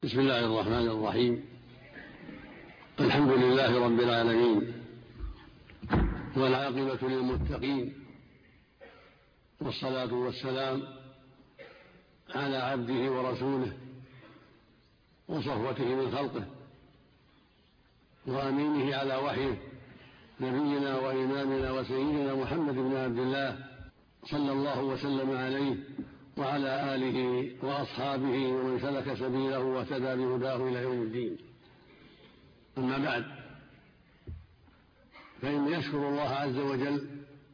بسم الله الرحمن الرحيم. الحمد لله رب العالمين، والعاقبة للمتقين، والصلاة والسلام على عبده ورسوله وصفوته من خلقه وأمينه على وحيه، نبينا وإمامنا وسيدنا محمد بن عبد الله صلى الله وسلم عليه وعلى آله وأصحابه ومن سلك سبيله واهتدى بهداه إلى يوم الدين. أما بعد، فإن يشكر الله عز وجل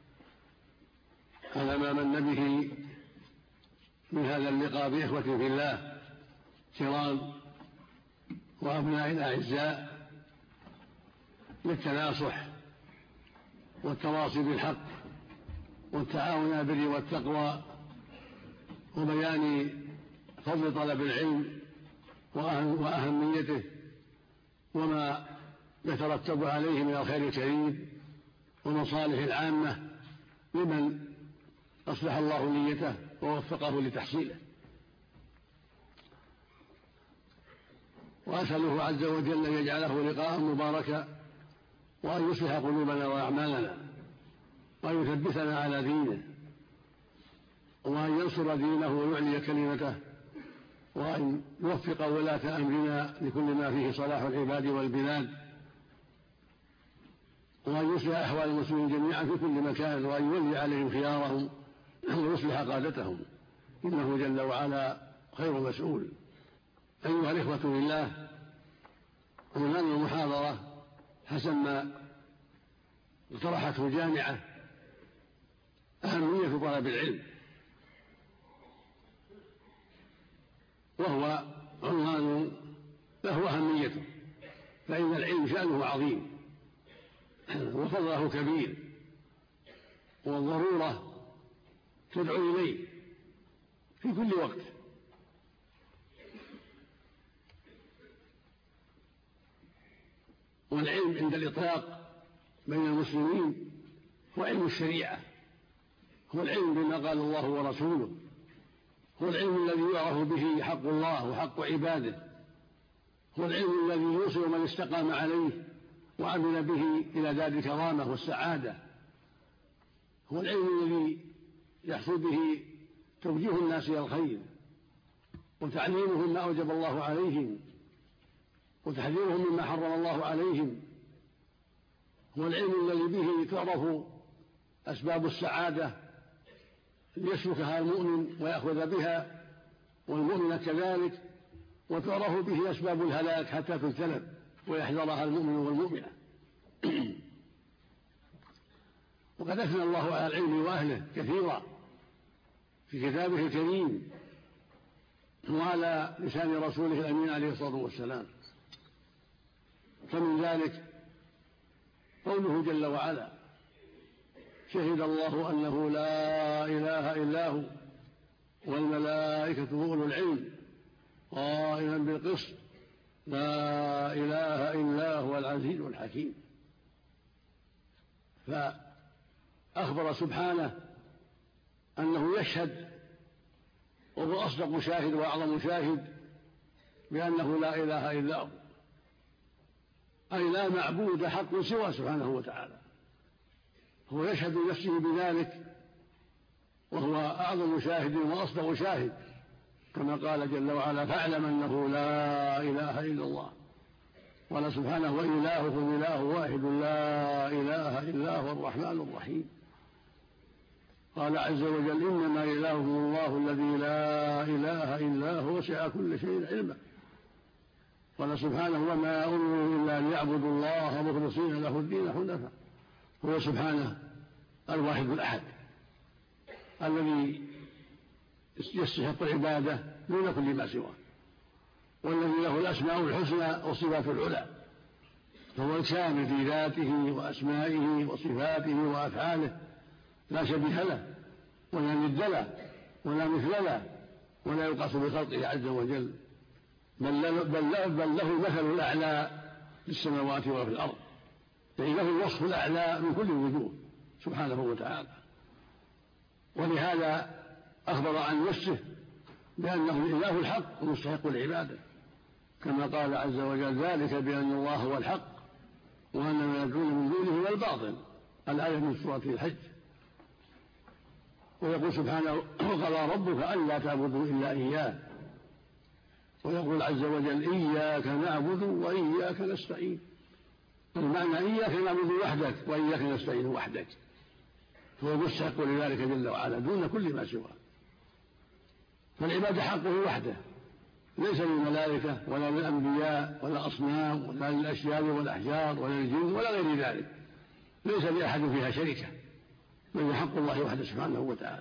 على ما من به من هذا اللقاء بإخوة في الله كرام وأبناء الأعزاء للتناصح والتواصي بالحق والتعاون على البر والتقوى وبيان فضل طلب العلم وأهميته وما يترتب عليه من الخير الكريم ومصالح العامة لمن أصلح الله نيته ووفقه لتحصيله. وأسأله عز وجل أن يجعله لقاء مباركا، وأن يصلح قلوبنا وأعمالنا، وأن يثبتنا على دينه، وأن ينصر دينه ويعلي كلمته، وأن يوفق ولاة أمرنا لكل ما فيه صلاح العباد والبلاد، وأن يصلح أحوال المسلمين جميعا في كل مكان، وأن يولي عليهم خيارهم ويصلح قادتهم، إنه جل وعلا خير مسؤول. أيها الإخوة بالله، عنوان المحاضرة حسب ما اقترحته الجامعة أهمية طلب العلم، وهو عنوان له أهميته، فإن العلم شأنه عظيم وفضله كبير، والضرورة تدعو إليه في كل وقت. والعلم عند الإطلاق بين المسلمين هو علم الشريعة، هو العلم بما قال الله ورسوله، هو العلم الذي يعرف به حق الله وحق عباده، هو العلم الذي يوصل من استقام عليه وعمل به إلى دار الكرامة والسعادة، هو العلم الذي يحصل به توجيه الناس إلى الخير وتعليمهم ما أوجب الله عليهم وتحذيرهم مما حرم الله عليهم، هو العلم الذي به تعرف أسباب السعادة ليسلكها المؤمن ويأخذ بها، والمؤمن كذلك، وتعرف به أسباب الهلاك حتى تجتنب ويحذرها المؤمن والمؤمنة. وقد أثنى الله على العلم وأهله كثيرا في كتابه الكريم وعلى لسان رسوله الأمين عليه الصلاة والسلام، فمن ذلك قوله جل وعلا: شهد الله أنه لا إله إلا هو والملائكة وأولو العلم قائما بالقسط لا إله إلا هو العزيز الحكيم. فأخبر سبحانه أنه يشهد، وهو أصدق شاهد وأعظم شاهد، بأنه لا إله إلا هو، أي لا معبود حق سوى سبحانه وتعالى. هو يشهد لنفسه بذلك، وهو أعظم شاهد وأصدق شاهد، كما قال جل وعلا: فاعلم أنه لا إله إلا الله. قال سبحانه: وإلهكم إله واحد لا إله إلا هو الرحمن الرحيم. قال عز وجل: إنما إلهكم الله الذي لا إله إلا هو وسع كل شيء علما. قال سبحانه: وما أمروا إلا ليعبدوا الله مخلصين له الدين حنفاء. هو سبحانه الواحد الأحد الذي يستحق العبادة دون كل ما سواه، والذي له الأسماء الحسنى والصفات العلى، فهو الكامل في ذاته وأسمائه وصفاته وأفعاله، لا شبيه له ولا ند له ولا مثل له ولا يقاس بخلقه عز وجل، بل له المثل الأعلى في السماوات وفي الأرض، يعني له الوصف الأعلى من كل الوجوه سبحانه وتعالى. ولهذا أخبر عن نفسه بأنه الإله الحق ومستحق العبادة، كما قال عز وجل: ذلك بأن الله هو الحق وأن ما يدعون من دونه هو الباطل. الآية من سورة الحج. ويقول سبحانه: وقضى ربك ألا تعبدوا إلا إياه. ويقول عز وجل: إياك نعبد وإياك نستعين. المعنى: إياك نعبد وحدك وإياك نستعين وحدك. فهو مستحق لذلك جل وعلا دون كل ما سواه. فالعبادة حقه وحده، ليس للملائكة ولا للأنبياء ولا أصنام ولا للأشجار والأحجار ولا للجن ولا غير ذلك، ليس لأحد فيها شركة، بل حق الله وحده سبحانه وتعالى.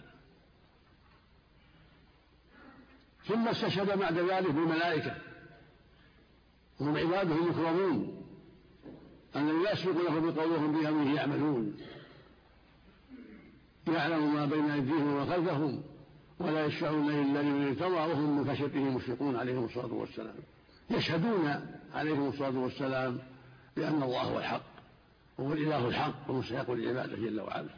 ثم استشهد بعد ذلك بالملائكة، هم عباده المكرمون الذين لا يسبق له بقولهم بأمره يعملون، يعلم ما بين أيديهم وما خلفهم ولا يشفعون إلا لمن ارتضى وهم من خشيته مشفقون عليهم الصلاة والسلام. يشهدون عليهم الصلاة والسلام بأن الله هو الحق وهو الإله الحق ومستحق للعبادة جل وعلا.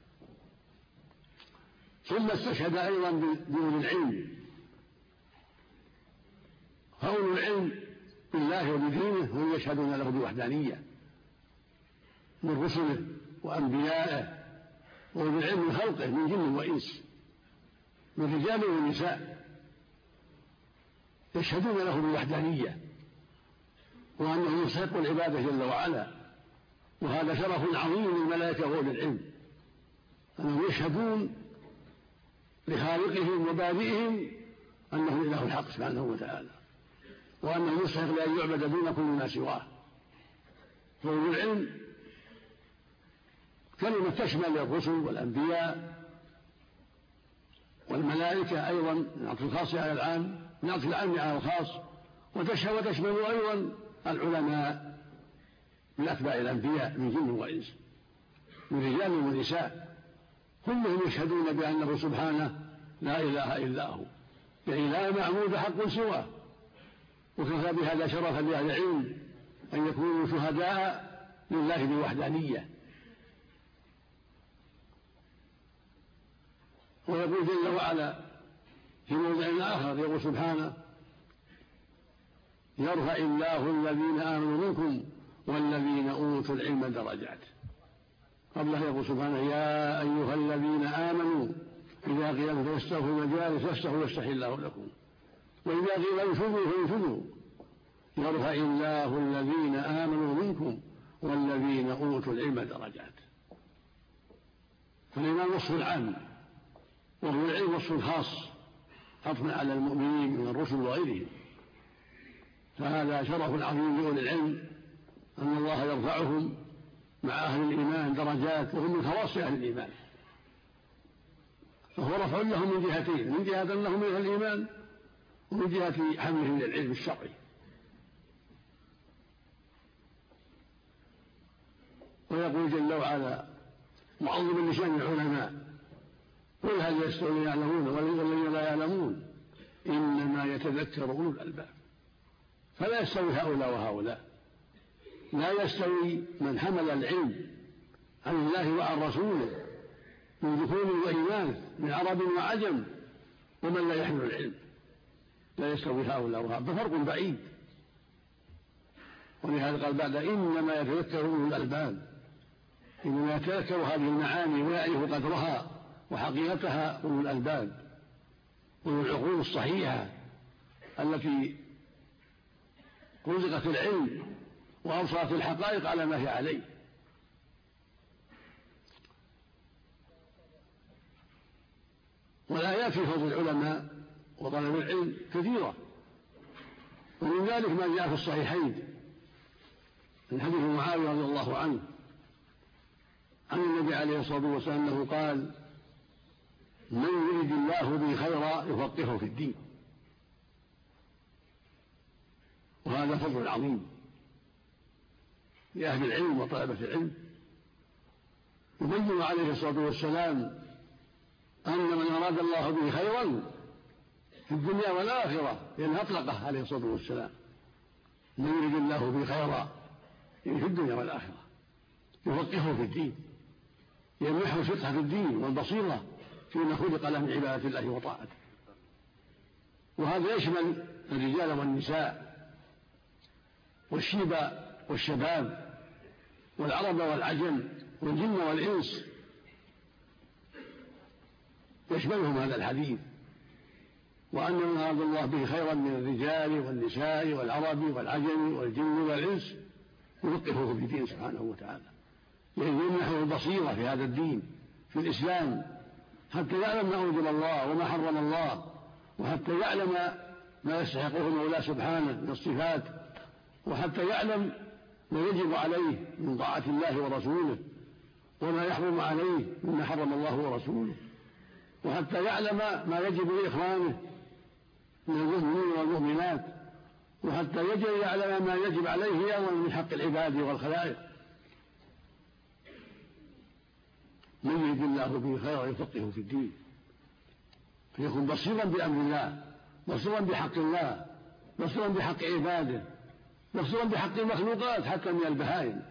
ثم استشهد أيضا بأولي العلم، فأولو العلم بالله وبدينه هم يشهدون له بوحدانية من رسله وأنبيائه، وأولي العلم من خلقه من جن وإنس، من رجال ونساء، يشهدون له بالوحدانية وأنه يستحق العبادة جل وعلا. وهذا شرف عظيم للملائكة وأولي العلم، أنهم يشهدون لخالقهم وبارئهم أنه الإله الحق سبحانه وتعالى، وأنه يستحق لأن يعبد دون كل ما سواه. فأولي العلم كلمة تشمل الرسل والأنبياء والملائكة أيضا، نعطي الخاص على العام، نعطي العام على الخاص، وتشمل أيضا العلماء من أتباع الأنبياء من جن وإنس، من رجال ونساء، كلهم يشهدون بأنه سبحانه لا إله إلا هو، يعني لا معبود حق سواه. وكفى بهذا شرفا لأهل العلم أن يكونوا شهداء لله بالوحدانية. ويقول جل وعلا في موضع آخر، يقول سبحانه: يرفع الله الذين آمنوا منكم والذين أوتوا العلم درجات. قبله يقول سبحانه: يا أيها الذين آمنوا إذا قيل فاستغفروا المجالس فاستغفروا يفتح الله لكم، وإذا قيل انفذوا فانفذوا. يرفع الله الذين آمنوا منكم والذين أوتوا العلم درجات. فالإيمان وصف العام، وهو العلم وصف خاص حطم على المؤمنين من الرسل وغيرهم. فهذا شرف عظيم لأولي العلم أن الله يرفعهم مع أهل الإيمان درجات، وهم من خواص أهل الإيمان. فهو رفع لهم من جهتين: من جهة أنهم من أهل الإيمان، ومن جهة حملهم للعلم الشرعي. ويقول جل وعلا معظما لشأن العلماء: قل هل يستوي الذين يعلمون والذين لا يعلمون إنما يتذكر أولو الألباب. فلا يستوي هؤلاء وهؤلاء، لا يستوي من حمل العلم عن الله وعن رسوله من ذكور وإناث، من عرب وعجم، ومن لا يحمل العلم. لا يستوي هؤلاء وهؤلاء، بفرق بعيد. ولهذا قال بعد: إنما يتذكر أولو الألباب، إنما يتذكر هذه المعاني ويعرف قدرها وحقيقتها أولو الألباب، أولو العقول الصحيحة التي رزقت العلم وأبصرت الحقائق على ما هي عليه. والآيات في فضل العلماء وطلب العلم كثيرة، ومن ذلك ما جاء في الصحيحين من حديث معاوية رضي الله عنه عن النبي عليه الصلاة والسلام أنه قال: من يريد الله به خيرا يفقهه في الدين. وهذا فضل عظيم لأهل العلم وطلبة العلم. يبين عليه الصلاة والسلام أن من أراد الله به خيرا في الدنيا والآخرة، لأن أطلقه عليه الصلاة والسلام: من يريد الله به خيرا في الدنيا والآخرة يفقهه في الدين، يمنحه الفقه في الدين والبصيرة فيما خلق له من عبادة الله وطاعته. وهذا يشمل الرجال والنساء والشيب والشباب والعرب والعجم والجن والإنس، يشملهم هذا الحديث، وأن أراد الله به خيرا من الرجال والنساء والعرب والعجم والجن والإنس يفقهه في الدين سبحانه وتعالى، يمنحه البصيرة في هذا الدين في الإسلام، حتى يعلم ما أوجب الله وما حرم الله، وحتى يعلم ما يستحقه مولاه سبحانه من الصفات، وحتى يعلم ما يجب عليه من طاعة الله ورسوله، وما يحرم عليه مما حرم الله ورسوله، وحتى يعلم ما يجب لإخوانه من المؤمنين والمؤمنات، وحتى يعلم ما يجب عليه أولا من حق العباد والخلائق. من يريد الله به خيرا يفقهه في الدين، فيكون بصيرا بأمر الله، بصيرا بحق الله، بصيرا بحق عباده، بصيرا بحق المخلوقات حتى من البهائم.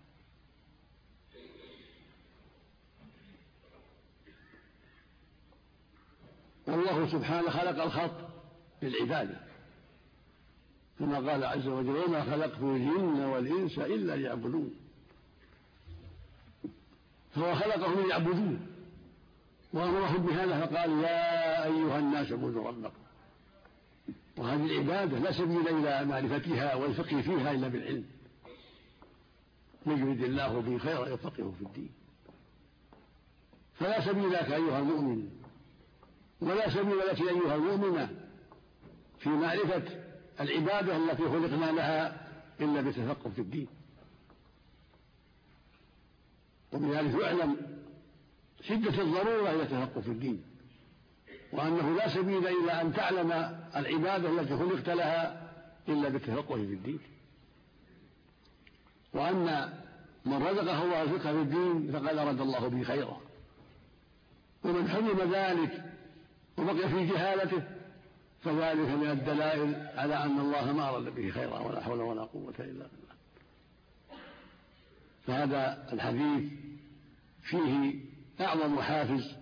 والله سبحانه خلق الخلق للعبادة، كما قال عز وجل: وما خلقت الجن والإنس إلا ليعبدون. فهو خلقهم ليعبدوه وأمرهم بهذا، فقال: يا أيها الناس اعبدوا ربكم. وهذه العبادة لا سبيل إلى معرفتها والفقه فيها إلا بالعلم. من يريد الله به خيرا يفقهه في الدين. فلا سبيل لك أيها المؤمن، ولا سبيل لك أيها المؤمنة في معرفة العبادة التي خلقنا لها إلا بالتفقه في الدين. وبذلك يعلم شدة الضرورة إلى التفقه في الدين، وأنه لا سبيل إلى أن تعلم العبادة التي خلقت لها إلا بالتفقه في الدين، وأن من رزقه الله الفقه في الدين فقد أراد الله به خيرا، ومن حرم ذلك وبقي في جهالته فذلك من الدلائل على أن الله ما أراد به خيرا، ولا حول ولا قوة إلا بالله. فهذا الحديث فيه أعظم حافز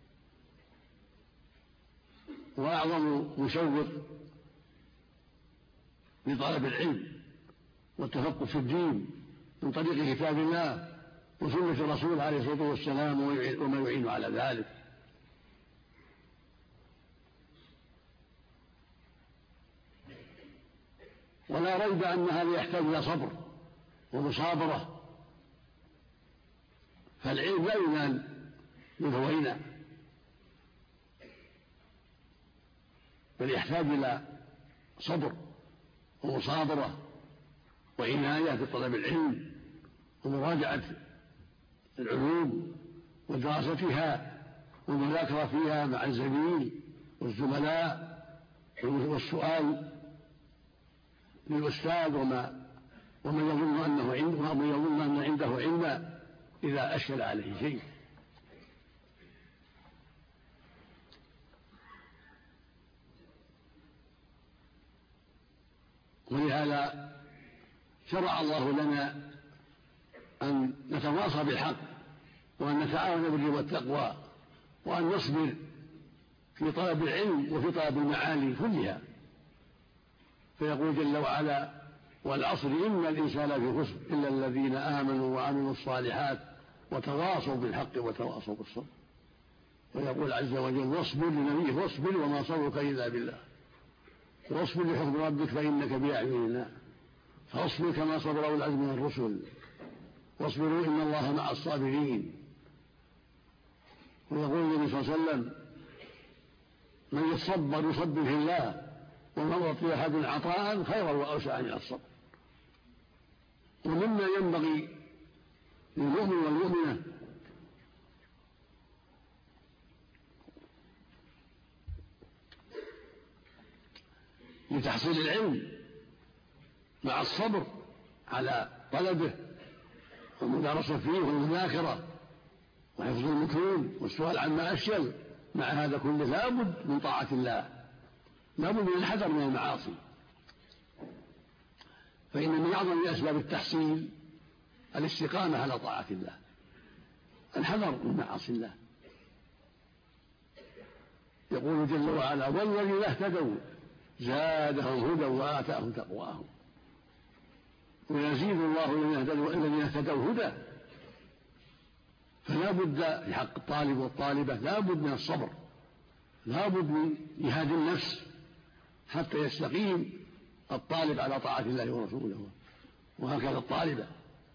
وأعظم مشوق لطلب العلم والتفقه في الدين من طريق كتاب الله وسنة الرسول عليه الصلاة والسلام وما يعين على ذلك. ولا ريب أن هذا يحتاج إلى صبر ومصابرة، فالعلم لا ينال من هوينا، بل يحتاج إلى صبر ومصابرة وعناية بطلب العلم ومراجعة العلوم ودراستها والمذاكرة فيها مع الزميل والزملاء والسؤال للأستاذ ومن يظن أنه عنده ومن يظن أن عنده علما إذا أشكل عليه شيء. ولهذا شرع الله لنا أن نتواصى بالحق، وأن نتعاون بالبر والتقوى، وأن نصبر في طلب العلم وفي طلب المعالي كلها. فيقول جل وعلا: والعصر إن الإنسان لفي خسر إلا الذين آمنوا وعملوا الصالحات وتواصوا بالحق وتواصوا بالصبر. ويقول عز وجل: واصبر لنبيه واصبر وما صبرك إلا بالله واصبر لحكم ربك فإنك بأعيننا فاصبر كما صبر أولو العزم من الرسل واصبروا إن الله مع الصابرين. ويقول النبي صلى الله عليه وسلم: من يتصبر يصبر في الله ومن أعطي أحد عطاء خيرا وأوسع من الصبر. ومما ينبغي للمؤمن والمؤمنة لتحصيل العلم مع الصبر على طلبه والمدارسة فيه والمذاكرة وحفظ المتون والسؤال عما أشكل، مع هذا كله لابد من طاعة الله، لابد من الحذر من المعاصي، فإن من أعظم أسباب التحصيل الاستقامة على طاعة الله، الحذر من معاصي الله. يقول جل وعلا: والذين اهتدوا زادهم هدى وآتاهم تقواهم. ويزيد الله الذين اهتدوا هدى. فلا بد لحق الطالب والطالبة لا بد من الصبر، لا بد من جهاد النفس حتى يستقيم الطالب على طاعة الله ورسوله، وهكذا الطالبة.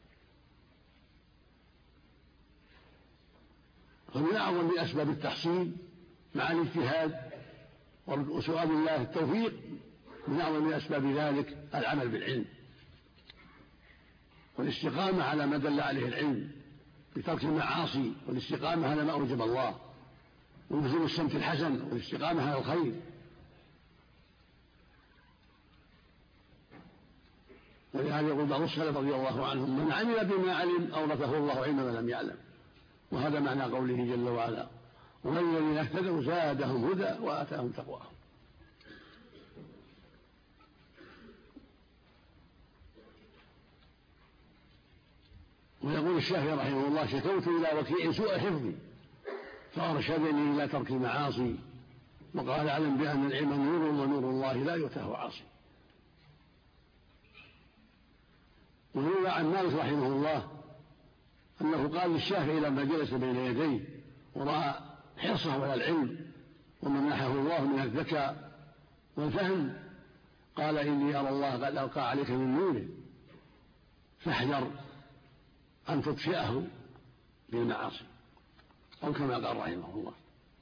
فمن أعظم أسباب التحصيل مع الاجتهاد وسؤال الله التوفيق، من أعظم أسباب ذلك العمل بالعلم والاستقامة على ما دل عليه العلم بترك المعاصي، والاستقامة على ما أوجب الله، ولزوم السمت الحسن، والاستقامة على الخير. ولهذا يقول بعض السلف رضي الله عنهم: من عمل بما علم أورثه الله علم ما لم يعلم. وهذا معنى قوله جل وعلا: والذين اهتدوا زادهم هدى وآتاهم تقواهم. ويقول الشافعي رحمه الله: شكوت إلى وكيع سوء حفظي فأرشدني إلى ترك المعاصي، وقال: اعلم بأن العلم نور، ونور الله لا يؤتاه عاصي. وروى عن مالك رحمه الله أنه قال للشافعي لما جلس بين يديه ورأى حرصه على العلم ومنحه الله من الذكاء والفهم، قال: إني أرى الله قد ألقى عليك من نوره فاحذر أن تطفئه بالمعاصي، أو كما قال رحمه الله.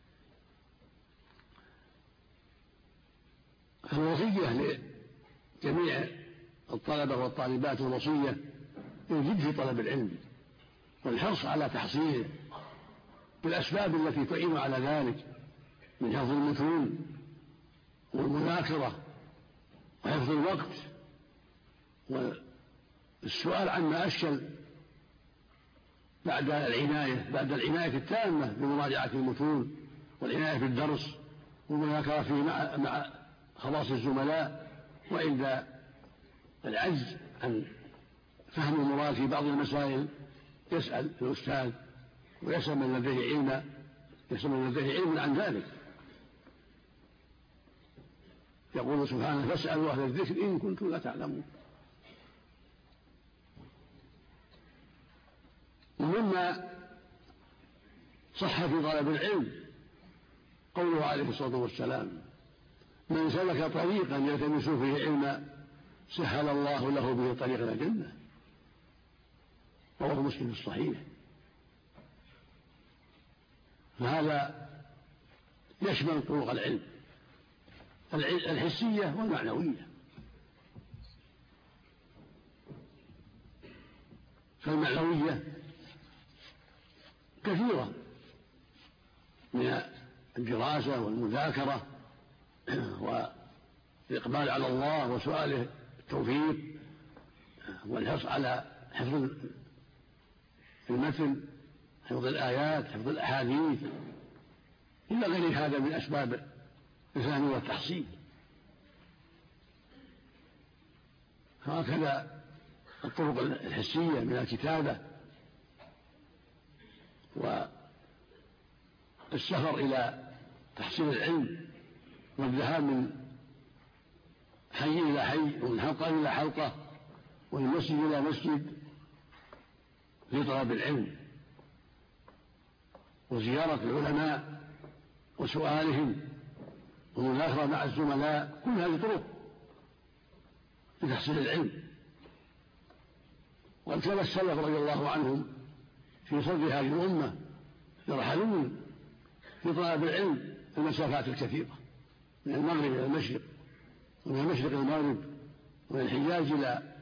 الوصية لجميع الطلبة والطالبات الوصية الجد في طلب العلم والحرص على تحصيله بالأسباب التي تعين على ذلك، من حفظ المتون والمذاكرة وحفظ الوقت والسؤال عما أشكل بعد العناية التامة بمراجعة المتون والعناية بالدرس والمذاكرة فيه مع خواص الزملاء. وإذا العجز عن فهم المراد في بعض المسائل يسأل الأستاذ ويسأل من لديه علم عن ذلك. يقول سبحانه: فاسألوا أهل الذكر إن كنتم لا تعلمون. ومما صح في طلب العلم قوله عليه الصلاة والسلام: من سلك طريقا يلتمس فيه علما سهل الله له به طريق إلى الجنة. رواه مسلم في الصحيح. فهذا يشمل طرق العلم الحسية والمعنوية. فالمعنوية كثيرة من الدراسة والمذاكرة والإقبال على الله وسؤاله التوفيق والحرص على حفظ المتن، حفظ الآيات، حفظ الأحاديث، إلى غير هذا من أسباب الفهم والتحصيل. هكذا الطرق الحسية من الكتابة والسفر إلى تحصيل العلم والذهاب من حي إلى حي ومن حلقة إلى حلقة ومن مسجد إلى مسجد لطلب العلم وزيارة العلماء وسؤالهم ومذاكرة مع الزملاء، كل هذه طرق لتحصيل العلم. وقد كان السلف رضي الله عنهم في صدر هذه الأمة يرحلون في طلب العلم المسافات الكثيرة من المغرب إلى المشرق ومن المشرق إلى المغرب ومن الحجاز إلى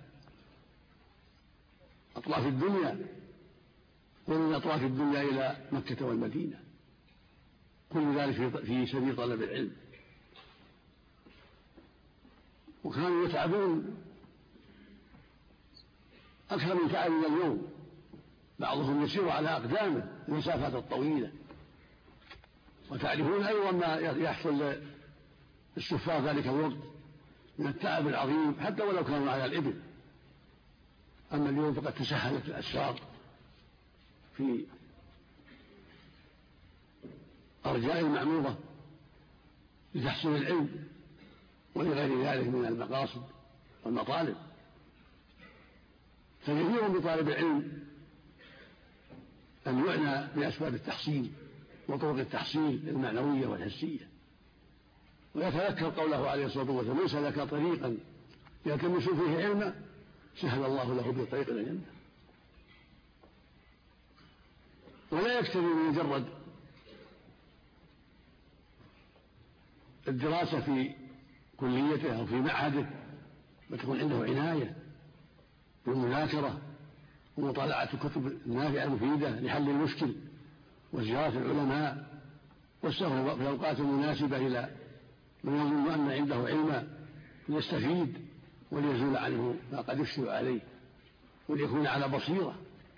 أطراف الدنيا ومن أطراف الدنيا إلى مكة والمدينة، كل ذلك في سبيل طلب العلم. وكانوا يتعبون أكثر من تعبنا اليوم، بعضهم يسير على أقدامه المسافات الطويلة. وتعرفون أيضا ما يحصل للسفار ذلك الوقت من التعب العظيم حتى ولو كانوا على الإبل. أما اليوم فقد تسهلت الأسفار في أرجاء المعمورة لتحصيل العلم ولغير ذلك من المقاصد والمطالب. فجدير بطالب العلم أن يعنى بأسباب التحصيل وطرق التحصيل المعنوية والحسية، ويتذكر قوله عليه الصلاة والسلام: من سلك طريقا يلتمس فيه علما سهل الله له به طريق إلى الجنة. ولا يكتفي بمجرد الدراسة في كليته أو في معهده، بل تكون عنده عناية بالمذاكرة ومطالعة الكتب النافعة المفيدة لحل المشكل وزيارة العلماء والسفر في الأوقات المناسبة إلى من يظن أن عنده علما ليستفيد وليزول عنه ما قد يشكل عليه وليكون على بصيرة.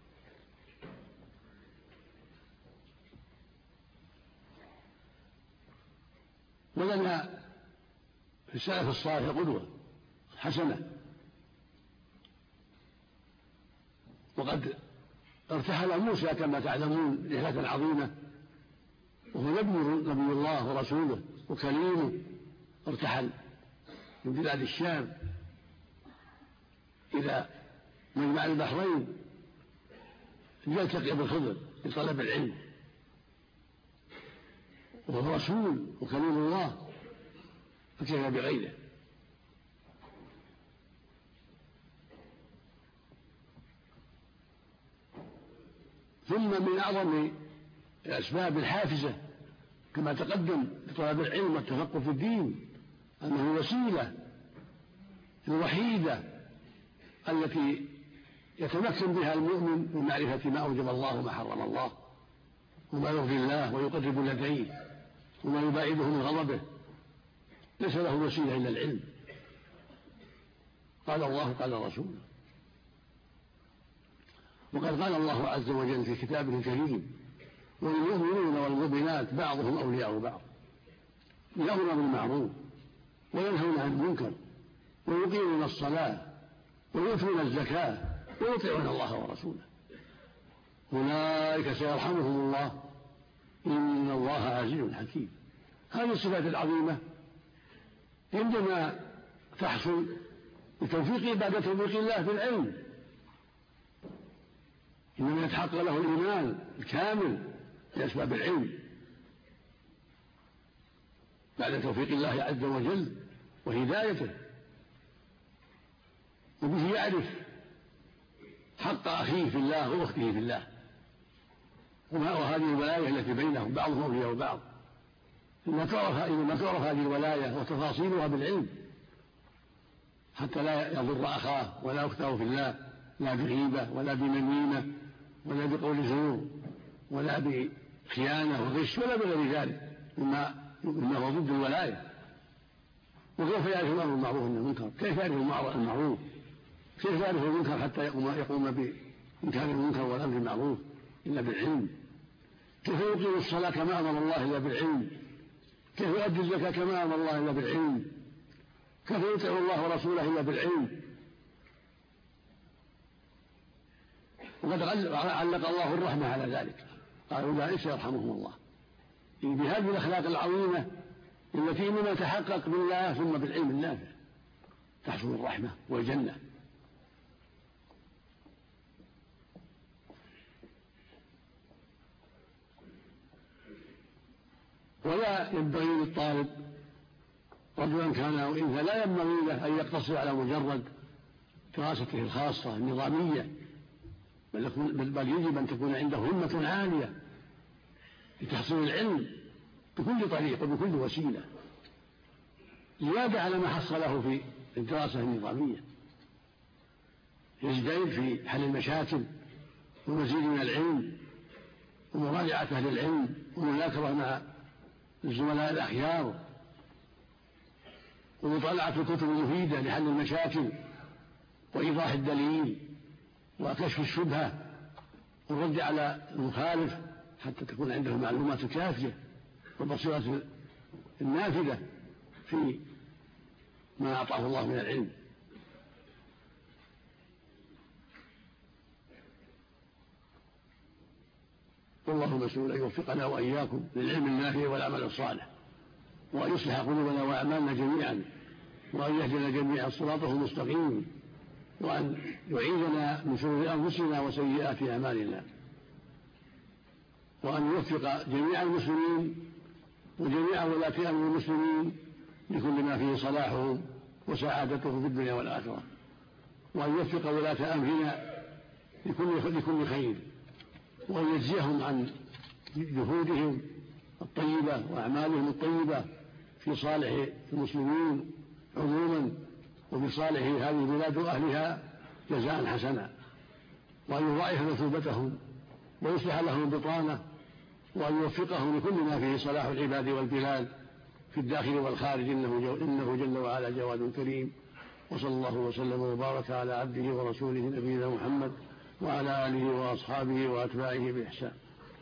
ولنا في السلف الصالح قدوة حسنة، وقد ارتحل موسى كما تعلمون رحلة عظيمة، وهو نبي الله ورسوله وكليمه، ارتحل من بلاد الشام إلى مجمع البحرين يلتقي بالخضر لطلب العلم، وهو رسول وكليم الله، فكيف بغيره؟ ثم من أعظم الأسباب الحافزة كما تقدم لطلب العلم والتفقه في الدين أنه الوسيلة الوحيدة التي يتمكن بها المؤمن من معرفة ما أوجب الله وما حرم الله، وما يرضي الله ويقرب لديه، وما يباعده من غضبه. ليس له وسيلة إلا العلم. قال الله قال الرسول، وقد قال الله عز وجل في كتابه الكريم: والمؤمنون والمؤمنات بعضهم أولياء بعض يأمرون بالمعروف وينهون عن المنكر ويقيمون الصلاة ويؤتون الزكاة ويطيعون الله ورسوله أولئك سيرحمهم الله إن الله عزيز حكيم. هذه الصفات العظيمة عندما تحصل بتوفيق بعد توفيق الله في العلم، إنما يتحقق له الإيمان الكامل بأسباب العلم بعد توفيق الله عز وجل وهدايته، وبه يعرف حق أخيه في الله وأخته في الله، وهذه الولاية التي بينهم بعضهم أولياء بعض. إنما تعرف هذه الولاية وتفاصيلها بالعلم حتى لا يضر أخاه ولا أخته في الله، لا بغيبة ولا بنميمة ولا بقول زور ولا بخيانة وغش ولا بغير ذلك مما هو ضد الولاية. وكيف يعرف الأمر بالمعروف من المنكر؟ كيف يعرف المعروف؟ كيف يعرف المنكر حتى يقوم بإنكار المنكر والأمر بالمعروف إلا بالعلم؟ كيف يقيم الصلاة كما أمر الله إلا بالعلم؟ كيف يؤدي الزكاة كما أمر الله إلا بالعلم؟ كيف يطيع الله ورسوله إلا بالعلم؟ وقد علق الله الرحمة على ذلك، قال: أولئك يرحمهم الله. بهذه الأخلاق العظيمة التي إنما تحقق بالله ثم بالعلم النافع تحصل الرحمة والجنة. ولا ينبغي للطالب رجلا كان أو إنثى لا ينبغي له أن يقتصر على مجرد دراسته الخاصة النظامية، بل يجب أن تكون عنده همة عالية لتحصيل العلم بكل طريق وبكل وسيلة، زيادة على ما حصله في الدراسة النظامية. يجتهد في حل المشاكل ومزيد من العلم ومراجعة أهل العلم ومذاكرة مع الزملاء الأخيار ومطالعة الكتب المفيدة لحل المشاكل وإيضاح الدليل وكشف الشبهة والرد على المخالف حتى تكون عنده المعلومات الكافية والبصيرة النافذة في ما أعطاه الله من العلم. والله مسؤول أن يوفقنا وإياكم للعلم النافع والعمل الصالح، وأن يصلح قلوبنا وأعمالنا جميعا، وأن يهدنا جميعا صراطه المستقيم. وأن يعيذنا من شرور أنفسنا وسيئات أعمالنا، وأن يوفق جميع المسلمين وجميع ولاة أمر المسلمين لكل ما فيه صلاحهم وسعادتهم في الدنيا والآخرة، وأن يوفق ولاة أمرنا لكل خير، وأن يجزيهم عن جهودهم الطيبة وأعمالهم الطيبة في صالح المسلمين عموما وفي صالح هذه البلاد وأهلها جزاء حسنا، وأن يضاعف مثوبتهم ويصلح لهم البطانة، وأن يوفقهم لكل ما فيه صلاح العباد والبلاد في الداخل والخارج، إنه جل وعلا جواد كريم. وصلى الله وسلم وبارك على عبده ورسوله نبينا محمد وعلى آله وأصحابه وأتباعه بإحسان.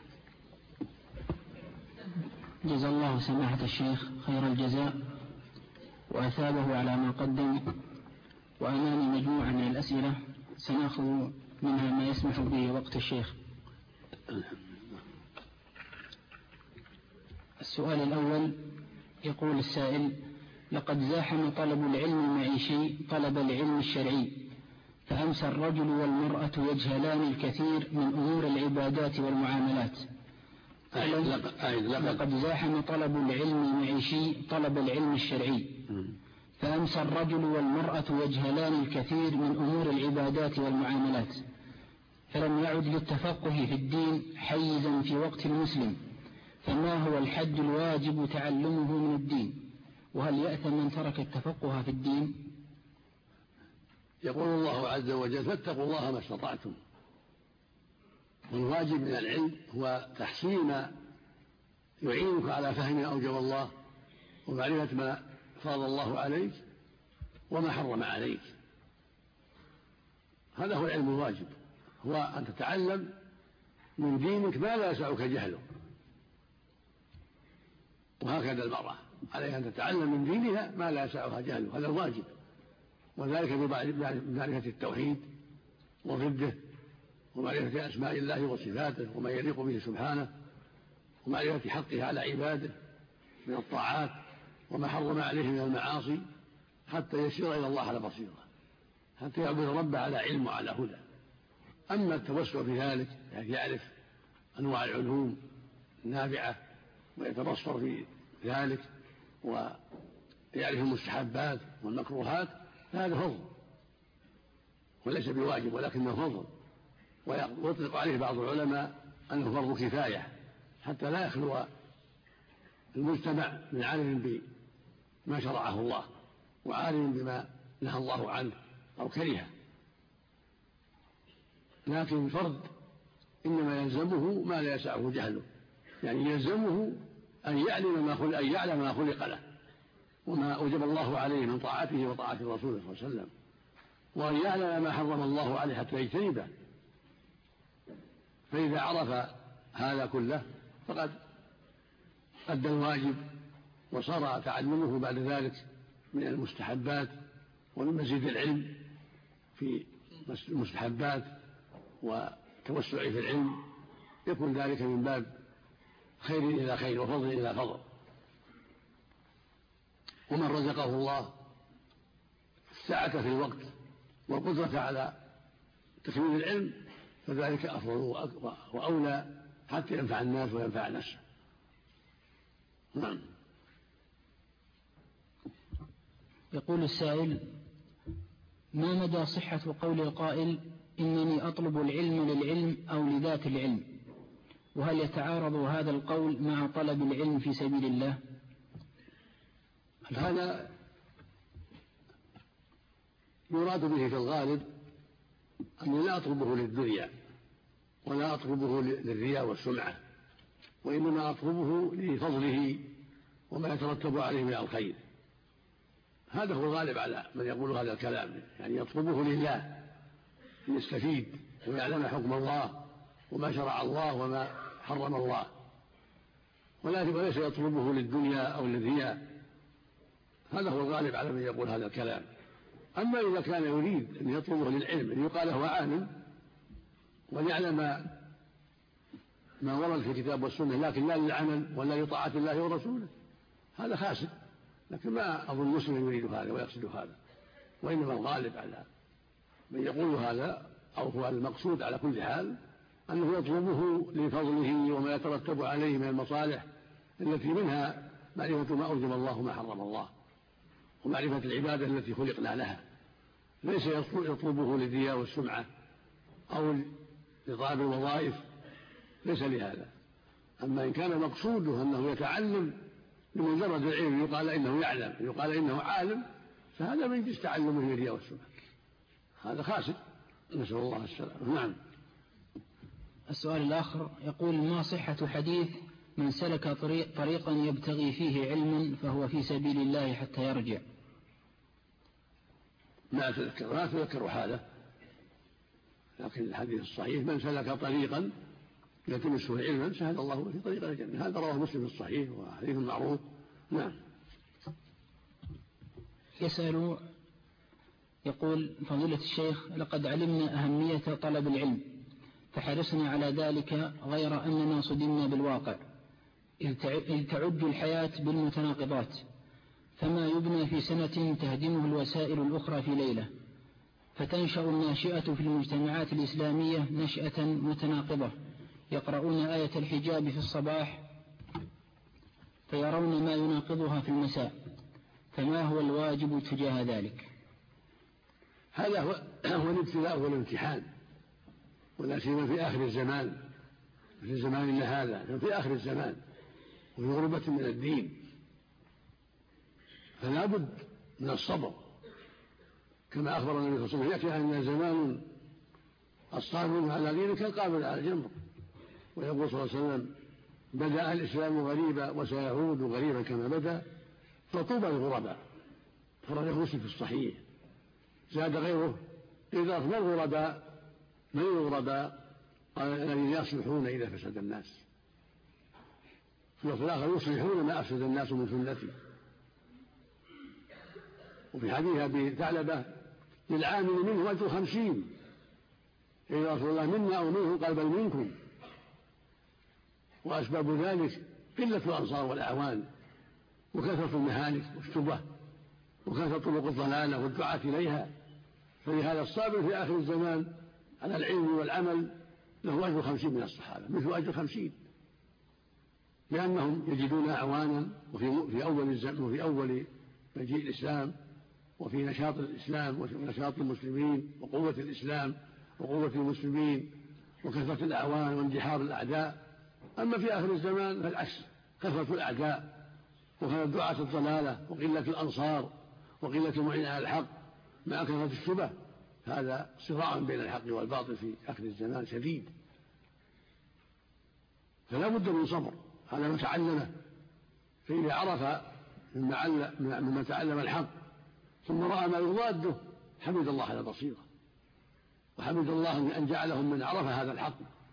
جزا الله سماحة الشيخ خير الجزاء وأثابه على ما قدم. وأمامي مجموعة من الأسئلة سنأخذ منها ما يسمح به وقت الشيخ. السؤال الأول يقول السائل: لقد زاحم طلب العلم المعيشي طلب العلم الشرعي، فأمسى الرجل والمرأة يجهلان الكثير من أمور العبادات والمعاملات. لقد زاحم طلب العلم المعيشي طلب العلم الشرعي، فأمسى الرجل والمرأة يجهلان الكثير من أمور العبادات والمعاملات، فلم يعد للتفقه في الدين حيزا في وقت المسلم، فما هو الحد الواجب تعلمه من الدين؟ وهل يأثم من ترك التفقه في الدين؟ يقول الله عز وجل: فاتقوا الله ما استطعتم. والواجب من العلم هو تحصيل ما يعينك على فهم ما أوجب الله ومعرفة ما فرض الله عليك وما حرم عليك. هذا هو العلم الواجب، هو أن تتعلم من دينك ما لا يسعك جهله، وهكذا المرأة عليها أن تتعلم من دينها ما لا يسعها جهله، هذا الواجب، وذلك بمعرفة التوحيد وضده ومعرفة أسماء الله وصفاته وما يليق به سبحانه، ومعرفة حقه على عباده من الطاعات وما حرم عليه من المعاصي، حتى يسير إلى الله على بصيرة، حتى يعبد ربه على علم وعلى هدى. أما التوسع في ذلك يعني يعرف أنواع العلوم النافعة ويتبصر في ذلك ويعرف المستحبات والمكروهات، فهذا فضل وليس بواجب ولكنه فضل، ويطلق عليه بعض العلماء أنه فرض كفاية، حتى لا يخلو المجتمع من عالم بما شرعه الله وعالم بما نهى الله عنه أو كرهه. لكن الفرد إنما يلزمه ما لا يسعه جهله، يعني يلزمه أن يعلم ما خلق له وما أوجب الله عليه من طاعته وطاعة رسوله صلى الله عليه وسلم، وأن يعلم ما حرم الله عليه حتى يجتنبه. فإذا عرف هذا كله فقد أدى الواجب، وصار تعلمه بعد ذلك من المستحبات ومن مزيد العلم في المستحبات والتوسع في العلم، يكون ذلك من باب خير إلى خير وفضل إلى فضل. ومن رزقه الله السعة في الوقت والقدرة على تكميل العلم فذلك أفضل وأولى حتى ينفع الناس وينفع نفسه. نعم. يقول السائل: ما مدى صحة قول القائل إنني أطلب العلم للعلم أو لذات العلم؟ وهل يتعارض هذا القول مع طلب العلم في سبيل الله؟ هذا يراد به في الغالب أني لا أطلبه للدنيا ولا أطلبه للرياء والسمعة، وإنما أطلبه لفضله وما يترتب عليه من الخير. هذا هو الغالب على من يقول هذا الكلام، يعني يطلبه لله ليستفيد ويعلم حكم الله وما شرع الله وما حرم الله، وليس يطلبه للدنيا أو للرياء. هذا هو الغالب على من يقول هذا الكلام. أما إذا كان يريد أن يطلبه للعلم، أن يقال هو عالم وليعلم ما ورد في الكتاب والسنة، لكن لا للعمل ولا لطاعة الله ورسوله، هذا خاسر. لكن ما أظن مسلم يريد هذا ويقصد هذا، وإنما الغالب على من يقول هذا أو هو المقصود على كل حال أنه يطلبه لفضله وما يترتب عليه من المصالح التي منها معرفة ما أوجب الله وما حرم الله ومعرفة العبادة التي خلقنا لها، ليس يطلبه للرياء والسمعة أو لطلب الوظائف، ليس لهذا. أما إن كان مقصوده أنه يتعلم لمجرد العلم يقال إنه يعلم يقال إنه عالم، فهذا من جنس تعلمه للرياء والسمعة، هذا خاسر، نسأل الله السلامة. نعم. السؤال الآخر يقول: ما صحة حديث من سلك طريقا يبتغي فيه علما فهو في سبيل الله حتى يرجع؟ ما أتذكر حاله، لكن الحديث الصحيح: من سلك طريقا يلتمسه علما سهل الله في طريق الجنة، هذا رواه مسلم الصحيح وحديث معروف. نعم. يسأل يقول: فضيلة الشيخ، لقد علمنا أهمية طلب العلم فحرصنا على ذلك، غير أننا صدمنا بالواقع إذ تعج الحياة بالمتناقضات، فما يبنى في سنة تهدمه الوسائل الأخرى في ليلة، فتنشأ الناشئة في المجتمعات الإسلامية نشأة متناقضة، يقرؤون آية الحجاب في الصباح فيرون ما يناقضها في المساء، فما هو الواجب تجاه ذلك؟ هذا هو الابتلاء والامتحان، ولا سيما في آخر الزمان، في زماننا هذا، في آخر الزمان وفي غربة من الدين، فلا بد من الصبر، كما أخبر النبي صلى الله عليه وسلم: يأتي أن زمان الصابر على دين كالقابل على الجمر. ويقول صلى الله عليه وسلم: بدأ الإسلام غريبا وسيعود غريبا كما بدأ، فطوبى للغرباء. خرجه مسلم في الصحيح. زاد غيره: إذا من الغرباء؟ قال: الذين يصلحون إذا فسد الناس. في الآخر: يصلحون ما أفسد الناس من سنتي. وفي حديث أبي ثعلبة: للعامل منه أجر 50. إذا رسول الله: منا أو منه؟ قال: بل منكم. وأسباب ذلك قلة الأنصار والأعوان، وكثرة المهالك والشبه، وكثرة طرق الضلالة والدعاة إليها. فلهذا الصابر في آخر الزمان على العلم والعمل له أجر 50 من الصحابة، مثل أجر 50، لأنهم يجدون أعوانا وفي أول مجيء الإسلام، وفي نشاط الإسلام ونشاط المسلمين وقوة الإسلام وقوة المسلمين وكثرة الأعوان واندحار الأعداء. أما في آخر الزمان فالعكس: كثرة الأعداء وكثرة دعاة الضلالة وقلة الأنصار وقلة المعين على الحق مع كثرة الشبه. هذا صراع بين الحق والباطل في آخر الزمان شديد، فلا بد من صبر على ما تعلمه. فإذا عرف مما تعلم الحق ثم رأى ما يضاده حمد الله على بصيرة، وحمد الله أن جعلهم من عرف هذا الحق،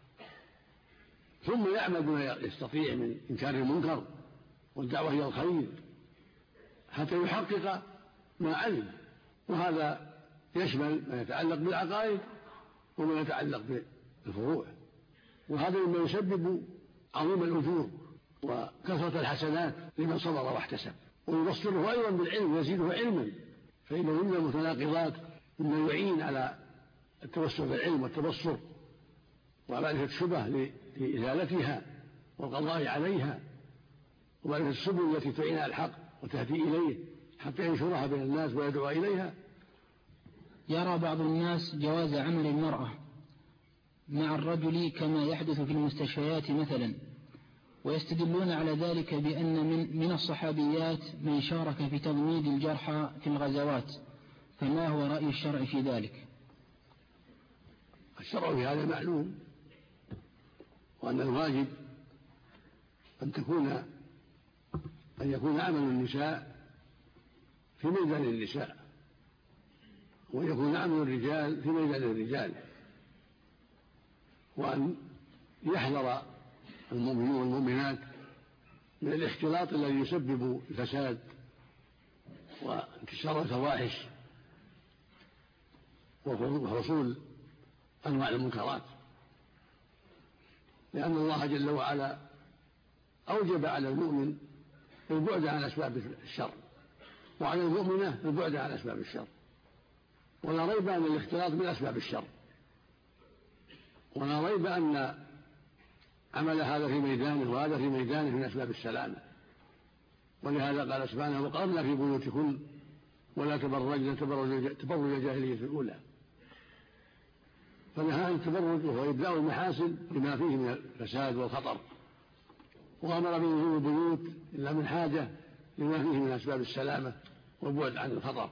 ثم يعمل بما يستطيع من إنكار المنكر والدعوة إلى الخير حتى يحقق ما علم. وهذا يشمل ما يتعلق بالعقائد وما يتعلق بالفروع، وهذا مما يسبب عظيم الأجور وكثرة الحسنات لمن صبر واحتسب، ويبصره أيضا بالعلم ويزيده علما، فإنه من المتناقضات مما يعين على التوسل بالعلم والتبصر ومعرفة الشبه لإزالتها والقضاء عليها، ومعرفة السبل التي تعين على الحق وتهدي إليه حتى ينشرها بين الناس ويدعو إليها. يرى بعض الناس جواز عمل المرأة مع الرجل كما يحدث في المستشفيات مثلا، ويستدلون على ذلك بأن من الصحابيات من شارك في تضميد الجرحى في الغزوات، فما هو رأي الشرع في ذلك؟ الشرع في هذا معلوم، وأن الواجب أن يكون عمل النساء في ميدان النساء، ويكون عمل الرجال في ميدان الرجال، وأن يحذر المؤمنون والمؤمنات من الاختلاط الذي يسبب الفساد وانتشار الفواحش وحصول أنواع المنكرات، لأن الله جل وعلا أوجب على المؤمن البعد عن أسباب الشر، وعلى المؤمنة البعد عن أسباب الشر، ولا ريب أن الاختلاط من أسباب الشر، ولا ريب أن عمل هذا في ميدانه وهذا في ميدانه من أسباب السلامة. ولهذا قال سبحانه: وقرنا في بيوتكن ولا تبرجن تبرج الجاهلية الأولى. فنهى عن التبرج وهو إبداء المحاسن لما فيه من الفساد والخطر، وأمر بنزول البيوت إلا من حاجة لما فيه من أسباب السلامة والبعد عن الخطر.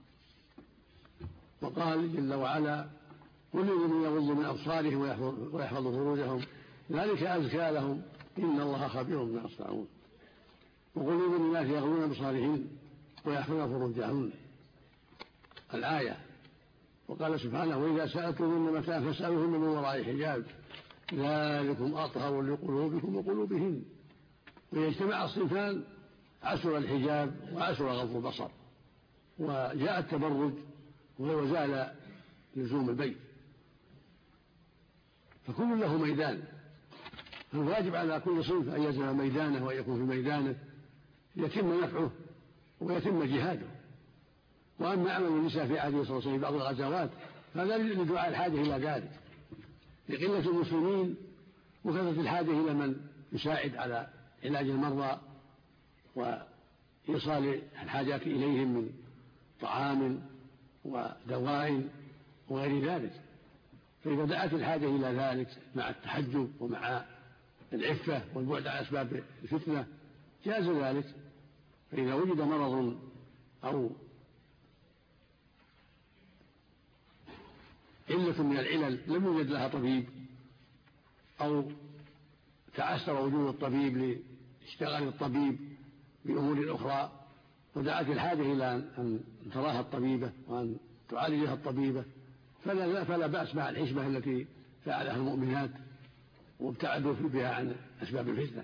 وقال جل وعلا: قل للمؤمنين يغضوا من أبصارهم ويحفظوا فروجهم ذلك أزكى لهم إن الله خبير بما يصنعون. وقل للناس يغضون من أبصارهم ويحفظون فروجهم الآية. وقال سبحانه: وإذا سألتموهن متاعا فاسألوهن من وراء حجاب ذلكم أطهر لقلوبكم وقلوبهن. وإذا اجتمع الصنفان عسر الحجاب وعسر غض البصر، وجاء التبرج وزال لزوم البيت، فكل له ميدان. فالواجب على كل صنف أن يلزم ميدانه وأن يكون في ميدانه يتم نفعه ويتم جهاده. وأما عمل النساء في عهده صلى الله عليه وسلم في بعض الغزوات فهذا لدعاء الحاجة إلى ذلك، لقلة المسلمين وكثرة الحاجة إلى من يساعد على علاج المرضى وإيصال الحاجات إليهم من طعام ودواء وغير ذلك. فإذا دعت الحاجة إلى ذلك مع التحجب ومع العفة والبعد عن أسباب الفتنة جاز ذلك. فإذا وجد مرض أو علة من العلل لم يوجد لها طبيب، أو تعسر وجود الطبيب لاشتغال الطبيب بأمور أخرى ودعت الحاجة إلى أن تراها الطبيبة وأن تعالجها الطبيبة، فلا بأس مع الحشمة التي فعلها المؤمنات وابتعدوا بها عن أسباب الفتنة.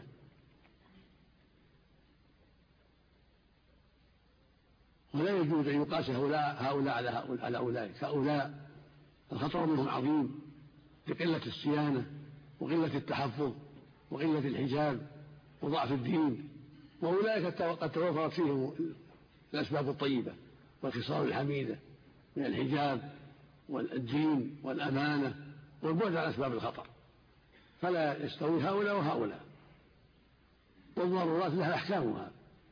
ولا يجوز أن يقاس هؤلاء على أولئك. هؤلاء الخطر منهم عظيم لقلة الصيانة وقلة التحفظ وقلة الحجاب وضعف الدين، وأولئك قد توفرت فيهم الأسباب الطيبة والخصال الحميدة من الحجاب والدين والأمانة والبعد عن أسباب الخطر، فلا يستوي هؤلاء وهؤلاء، والضرورات لها أحكامها.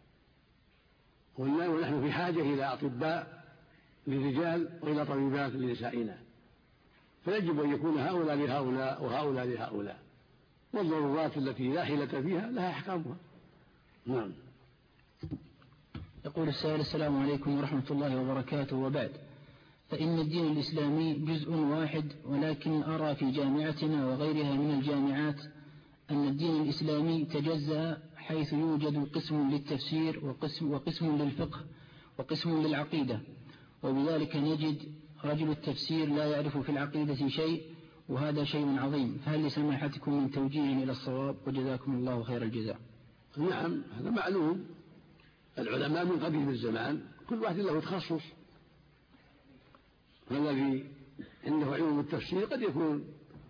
ونحن في حاجة إلى أطباء للرجال وإلى طبيبات لنسائنا، فيجب أن يكون هؤلاء لهؤلاء وهؤلاء لهؤلاء، والضرورات التي لا حيلة فيها لها أحكامها. نعم. يقول السائل: السلام عليكم ورحمة الله وبركاته، وبعد، فإن الدين الإسلامي جزء واحد، ولكن أرى في جامعتنا وغيرها من الجامعات أن الدين الإسلامي تجزأ، حيث يوجد قسم للتفسير وقسم للفقه وقسم للعقيدة، وبذلك نجد رجل التفسير لا يعرف في العقيدة شيء، وهذا شيء عظيم. فهل لسماحتكم من توجيه إلى الصواب؟ وجزاكم الله خير الجزاء. نعم، هذا معلوم. العلماء من قديم الزمان كل واحد له تخصص، فالذي عنده علم التفسير قد يكون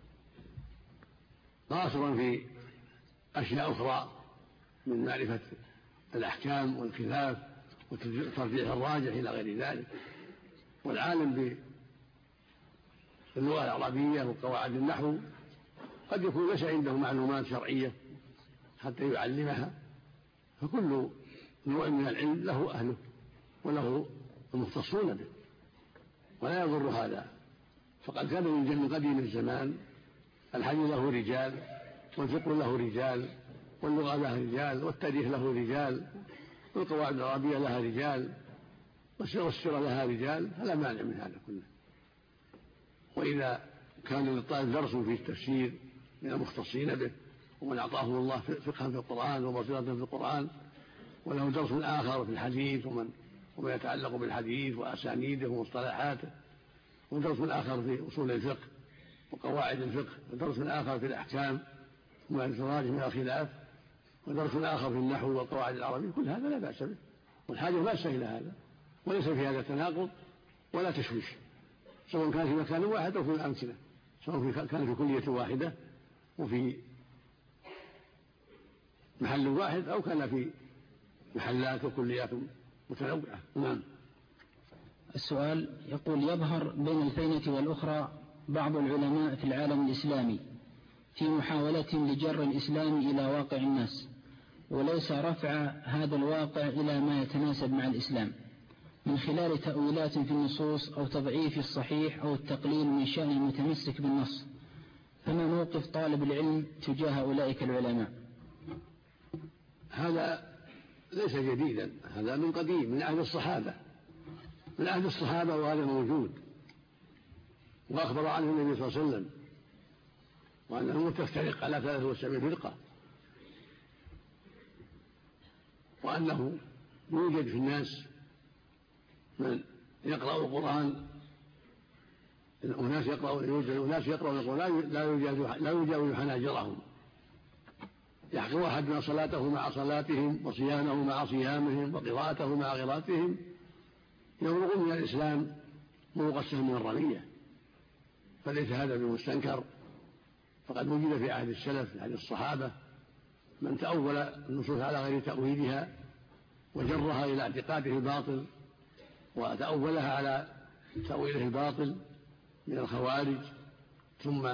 قاصرا في أشياء أخرى من معرفة الأحكام والخلاف وترجيح الراجح إلى غير ذلك، والعالم باللغة العربية وقواعد النحو قد يكون ليس عنده معلومات شرعية حتى يعلمها. فكل نوع من العلم له أهله وله المختصون به، ولا يضر هذا. فقد كان من قديم الزمان الحديث له رجال، والفقه له رجال، واللغة لها رجال، والتاريخ له رجال، والقواعد العربية لها رجال، والسيرة لها رجال، فلا مانع من هذا كله. وإذا كان للطالب درس في التفسير من المختصين به، ومن أعطاهم الله فقها في القرآن وبصيرة في القرآن، وله درس آخر في الحديث وما يتعلق بالحديث وأسانيده ومصطلحاته، ودرس آخر في أصول الفقه وقواعد الفقه، ودرس آخر في الأحكام وما يتراجع من الخلاف، ودرس آخر في النحو والقواعد العربية، كل هذا لا بأس به، والحاجة ماسة إلى هذا، وليس في هذا تناقض ولا تشويش، سواء كان في مكان واحد أو في الأمثلة، سواء كان في كلية واحدة وفي محل واحد أو كان في محلات وكليات متنوعة. نعم. السؤال يقول: يظهر بين الفينة والأخرى بعض العلماء في العالم الإسلامي في محاولة لجر الإسلام إلى واقع الناس، وليس رفع هذا الواقع إلى ما يتناسب مع الإسلام، من خلال تأويلات في النصوص أو تضعيف الصحيح أو التقليل من شأن المتمسك بالنص، فما موقف طالب العلم تجاه أولئك العلماء؟ هذا ليس جديدا، هذا من قديم، من عهد الصحابة وهذا موجود، وأخبر عنه النبي صلى الله عليه وسلم وأنه تفترق على 73 فرقة، وأنه يوجد في الناس من يقرأ القرآن، أناس يقرأون القرآن لا يجاوز حناجرهم، يحقر أحدنا صلاته مع صلاتهم وصيامه مع صيامهم وقراءته مع قراءتهم، يبلغ من الإسلام موقع السهم من الرمية، فليس هذا بمستنكر، فقد وجد في عهد السلف في عهد الصحابة من تأول النصوص على غير تأويلها وجرها إلى اعتقاده الباطل وتأولها على تأويله الباطل من الخوارج، ثم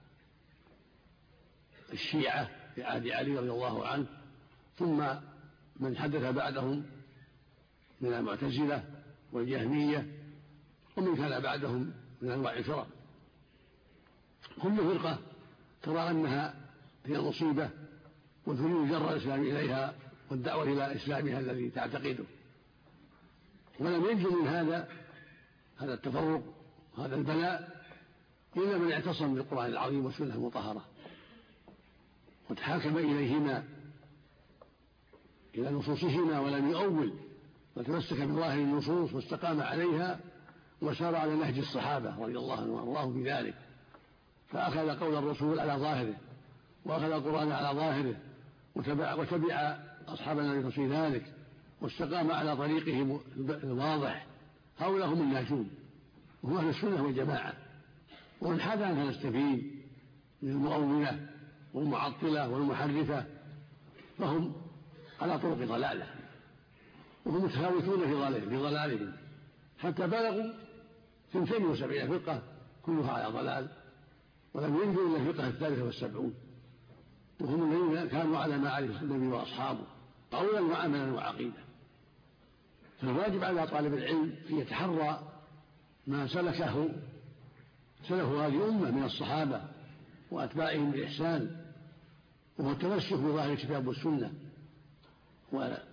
الشيعة في عهد علي رضي الله عنه، ثم من حدث بعدهم من المعتزلة والجهمية، ومن كان بعدهم من أنواع الفرق. كل فرقة ترى أنها هي مصيبة وتريد جر الإسلام إليها والدعوة إلى إسلامها الذي تعتقده، ولم ينجو من هذا التفرق هذا البلاء إلا من اعتصم بالقرآن العظيم والسنة المطهرة وتحاكم إليهما إلى نصوصهما ولم يؤول، وتمسك بظاهر النصوص واستقام عليها وسار على نهج الصحابة رضي الله عنهم وأرضاهم بذلك، فأخذ قول الرسول على ظاهره وأخذ القرآن على ظاهره وتبع أصحاب النبي في ذلك واستقام على طريقهم الواضح. هؤلاء هم الناجون وهم أهل السنة والجماعة، ومن حاد عنها نستفيد من المؤولة والمعطلة والمحرفة، فهم على طرق ضلالة وهم متفاوتون في ضلالهم حتى بلغوا 72 فرقة كلها على ضلال، ولم ينجوا إلا الفرقة 73، وهم الذين كانوا على ما عليه النبي وأصحابه قولا وعملا وعقيدة. فالواجب على طالب العلم أن يتحرى ما سلكه سلف هذه الأمة من الصحابة وأتباعهم بإحسان، وهو التمسك بظاهر الكتاب والسنة والحكم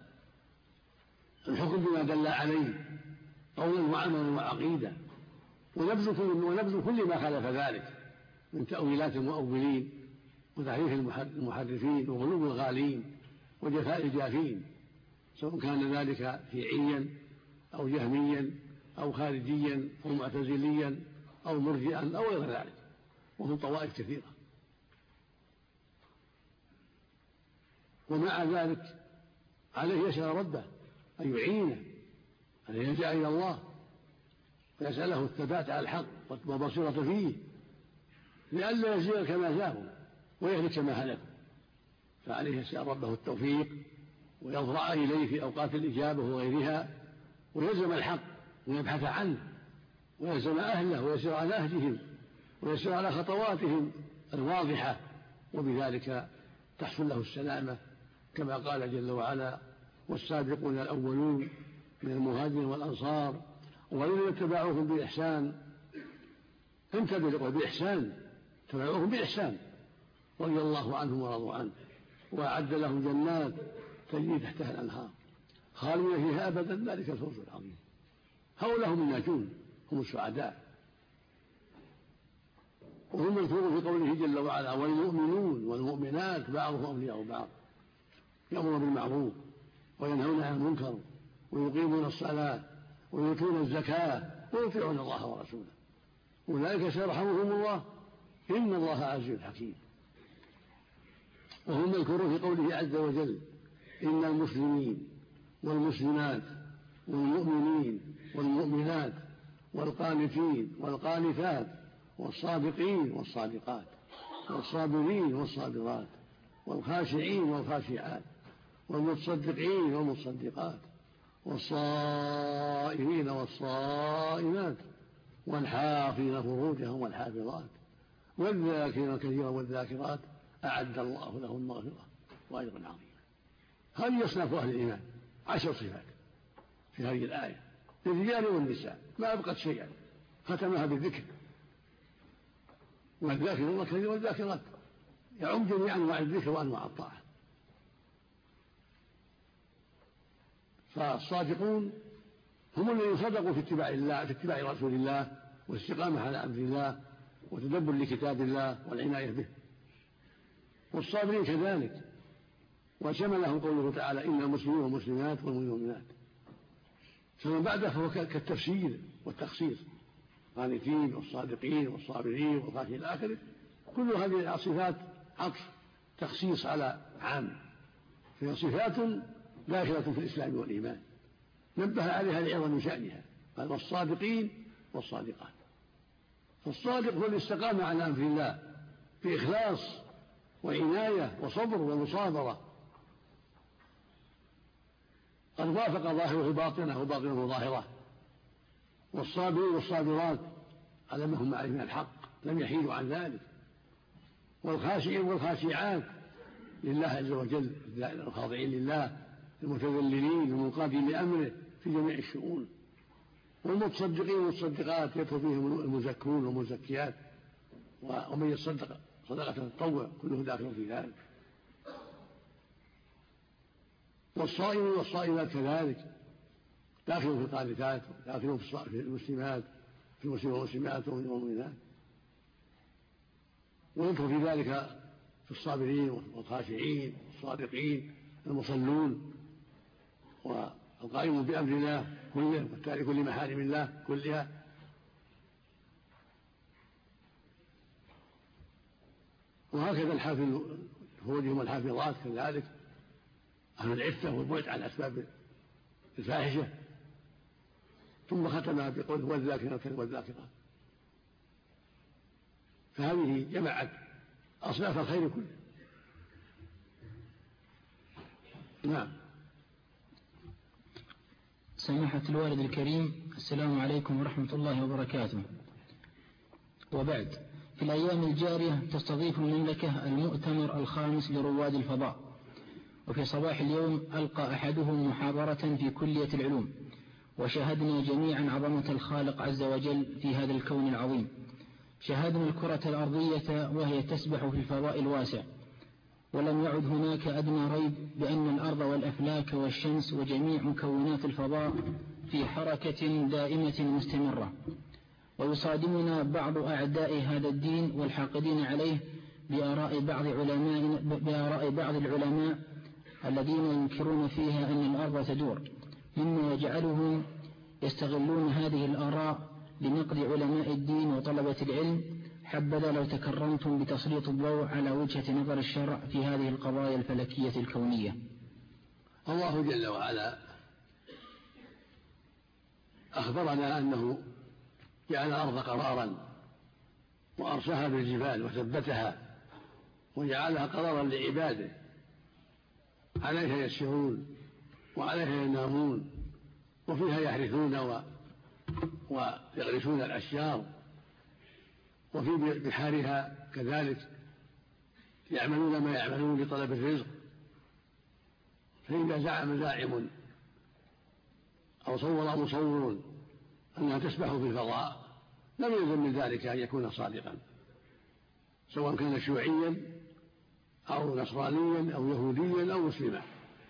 بما دل عليه قولا وعملا وعقيدة، ونبذ كل ما خالف ذلك من تأويلات المؤولين وتحريف المحرفين وغلو الغالين وجفاء الجافين، سواء كان ذلك شيعيا أو جهميا أو خارجيا أو معتزليا أو مرجئا أو غير ذلك، وهم طوائف كثيرة. ومع ذلك عليه يسأل ربه أن يعينه أن يلجأ إلى الله ويسأله الثبات على الحق والبصيرة فيه لئلا يزيغ كما زاغوا ويهلك كما هلكوا، فعليه يسأل ربه التوفيق ويضرع إليه في أوقات الإجابة وغيرها، ويلزم الحق ويبحث عنه ويلزم أهله ويسير على نهجهم ويسير على خطواتهم الواضحة، وبذلك تحصل له السلامة كما قال جل وعلا: والسابقون الأولون من المهاجرين والأنصار والذين اتبعوهم بإحسان. انتبهوا بإحسان، تبعوهم بإحسان رضي الله عنهم ورضوا عنه، وأعد لهم جنات تجري تحتها الأنهار خالدين فيها أبدا، ذلك الفوز العظيم. هؤلاء هم الناجون، هم السعداء، وهم مذكورون في قوله جل وعلا: والمؤمنون والمؤمنات بعضهم أولياء بعض يأمرون بالمعروف وينهون عن المنكر ويقيمون الصلاة ويؤتون الزكاة ويطيعون الله ورسوله أولئك سيرحمهم الله إن الله عزيز حكيم. وهم مذكورون في قوله عز وجل: إن المسلمين والمسلمات والمؤمنين والمؤمنات والقانتين والقانتات والصادقين والصادقات والصابرين والصابرات والخاشعين والخاشعات والمتصدقين والمتصدقات والصائمين والصائمات والحافظين فروجهم والحافظات والذاكرين كثيرا والذاكرات أعد الله لهم مغفرة وأجرا عظيما. هذه أصناف أهل الإيمان 10 صفات في هذه الآية للرجال والنساء، ما أبقت شيئا، ختمها بالذكر. والذاكرين الله كثيرا والذاكرات يعم جميع أنواع الذكر وأنواع الطاعة. فالصادقون هم الذين صدقوا في اتباع الله، في اتباع رسول الله والاستقامة على أمر الله وتدبر لكتاب الله والعناية به. والصابرين كذلك، وشملهم قوله تعالى إن المسلمين والمسلمات والمؤمنات. فمن بعده فهو كالتفسير والتخصيص، القانتين والصادقين والصابرين والخاشعين إلى آخره. كل هذه الصفات عطف تخصيص على عام، فهي صفات داخلة في الإسلام والإيمان نبه عليها لعظم شأنها، قال والصادقين والصادقات. فالصادق هو الاستقامة على أمر الله بإخلاص وعناية وصبر ومصابرة، قد وافق ظاهره باطنه وباطنه ظاهره. والصابرين والصابرات على ما هم عليه من الحق لم يحيدوا عن ذلك. والخاشعين والخاشعات لله عز وجل، الخاضعين لله المتذللين المنقادين لأمره في جميع الشؤون. والمتصدقين والمتصدقات يدخل فيهم المزكون والمزكيات، ومن يتصدق صدقة تطوع كله داخل في ذلك. والصائمين والصائمات كذلك داخل في القانتات، داخل في المسلمات، في المسلمين والمسلمات والمؤمنات. ويدخل في ذلك في الصابرين والخاشعين والصادقين المصلون والقائمون بأمر الله كله والتارك لمحارم الله كلها. وهكذا الحافظ فروجهم والحافظات كذلك أهل العفة والبعد عن أسباب الفاحشة. ثم ختمها بقوله والذاكرين والذاكرات. فهذه جمعت أصناف الخير كله. نعم. سماحة الوالد الكريم، السلام عليكم ورحمة الله وبركاته. وبعد، في الأيام الجارية تستضيف المملكة المؤتمر الخامس لرواد الفضاء، وفي صباح اليوم ألقى أحدهم محاضرة في كلية العلوم، وشاهدنا جميعا عظمة الخالق عز وجل في هذا الكون العظيم. شاهدنا الكرة الأرضية وهي تسبح في الفضاء الواسع، ولم يعد هناك أدنى ريب بأن الأرض والأفلاك والشمس وجميع مكونات الفضاء في حركة دائمة مستمرة. ويصادمنا بعض أعداء هذا الدين والحاقدين عليه بآراء بعض العلماء الذين ينكرون فيها أن الأرض تدور، مما يجعلهم يستغلون هذه الآراء لنقد علماء الدين وطلبة العلم. حبذا لو تكرمتم بتسليط الضوء على وجهة نظر الشرع في هذه القضايا الفلكية الكونية. الله جل وعلا أخبرنا أنه جعل الأرض قرارا وأرساها بالجبال وثبتها وجعلها قرارا لعباده، عليها يسيرون وعليها ينامون وفيها يحرثون ويغرسون الأشجار، وفي بحارها كذلك يعملون ما يعملون لطلب الرزق. فإذا زعم زاعم أو صور مصور أنها تسبح في الفضاء لم يلزم من ذلك أن يكون صادقا، سواء كان شيوعيا أو نصرانيا أو يهوديا أو مسلما.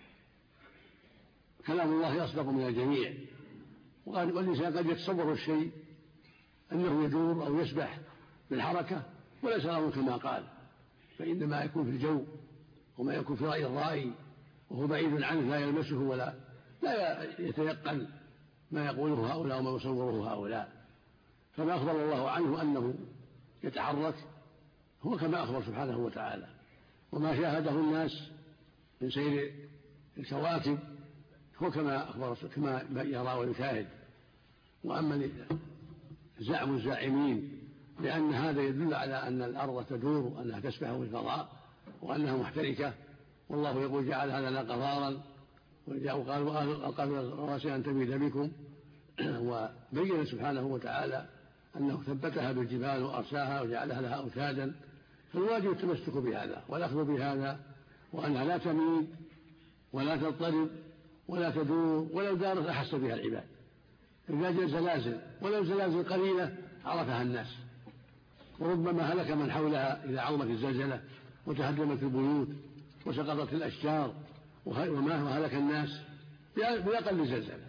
كلام الله أصدق من الجميع. والإنسان قد يتصور الشيء أنه يدور أو يسبح بالحركة وليس له كما قال، فإنما يكون في الجو وما يكون في رأي الرائي وهو بعيد عنه لا يلمسه ولا يتيقن ما يقوله هؤلاء وما يصوره هؤلاء. فما أخبر الله عنه أنه يتحرك هو كما أخبر سبحانه وتعالى، وما شاهده الناس من سير الكواكب هو كما أخبر كما يرى ويشاهد. وأما زعم الزاعمين لأن هذا يدل على أن الأرض تدور وأنها تسبح في الفضاء وأنها محتركة، والله يقول جعل هذا قرارا وقال رواسي أن تميد بكم. وبين سبحانه وتعالى أنه ثبتها بالجبال وأرساها وجعلها لها أوتادا، فالواجب التمسك بهذا والأخذ بهذا، وأنها لا تميد ولا تضطرب ولا تدور ولو دارت أحس بها العباد. إذا جاء زلازل ولو زلازل قليلة عرفها الناس، وربما هلك من حولها إذا عظمت الزلزلة وتهدمت البيوت وسقطت الأشجار وهلك الناس بأقل زلزلة.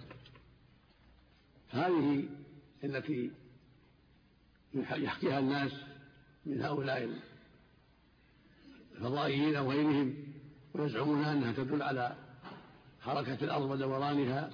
هذه التي يحكيها الناس من هؤلاء الفضائيين أو غيرهم ويزعمون أنها تدل على حركة الأرض ودورانها،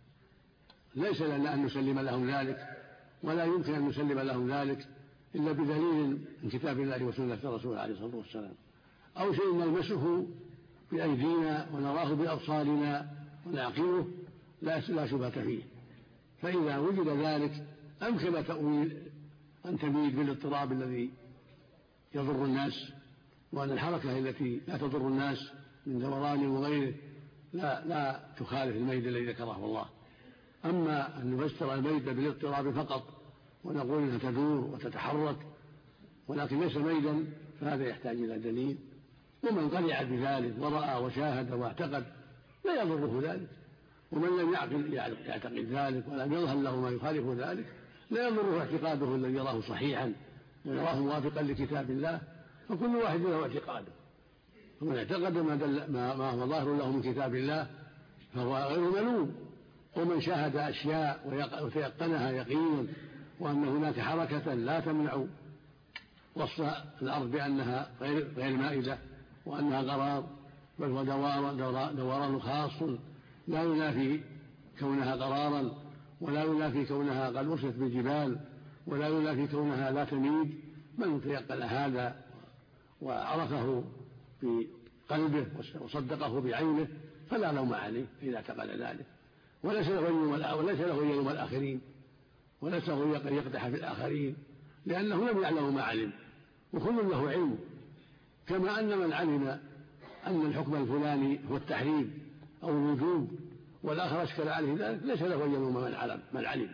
ليس لنا أن نسلم لهم ذلك، ولا يمكن أن نسلم لهم ذلك إلا بدليل من كتاب الله وسنة الرسول عليه الصلاة والسلام، أو شيء نلمسه بأيدينا ونراه بأبصارنا ونعقله لا شبهة فيه. فإذا وجد ذلك أمكن تأويل أن تميد بالاضطراب الذي يضر الناس، وأن الحركة التي لا تضر الناس من دوران وغيره لا تخالف الميد الذي ذكره الله. أما أن نفسر الميد بالاضطراب فقط ونقول أنها تدور وتتحرك ولكن ليس ميدا، فهذا يحتاج إلى دليل. ومن قنع بذلك ورأى وشاهد واعتقد لا يضره ذلك، ومن لم يعتقد ذلك ولم يظهر له ما يخالف ذلك لا يضره اعتقاده الذي يراه صحيحا ويراه موافقا لكتاب الله، فكل واحد له اعتقاده. ومن اعتقد ما هو ظاهر له من كتاب الله فهو غير ملوم. ومن شاهد أشياء وتيقنها يقينا وأن هناك حركة لا تمنع وصف الأرض بأنها غير مائدة وأنها قرار، بل هو دوران خاص لا ينافي كونها قرارا، ولا ينافي كونها قد أرست بالجبال، ولا ينافي كونها لا تميد. من تيقن هذا وعرفه في قلبه وصدقه بعينه فلا لوم عليه إذا اعتقد ذلك، وليس له يلوم الآخرين، وليس له يقدح في الآخرين، لأنه لم يعلم ما علم، وكل له علم. كما أن من علم أن الحكم الفلاني هو التحريم أو الوجوب والآخر أشكل عليه ذلك ليس له يلوم من علم.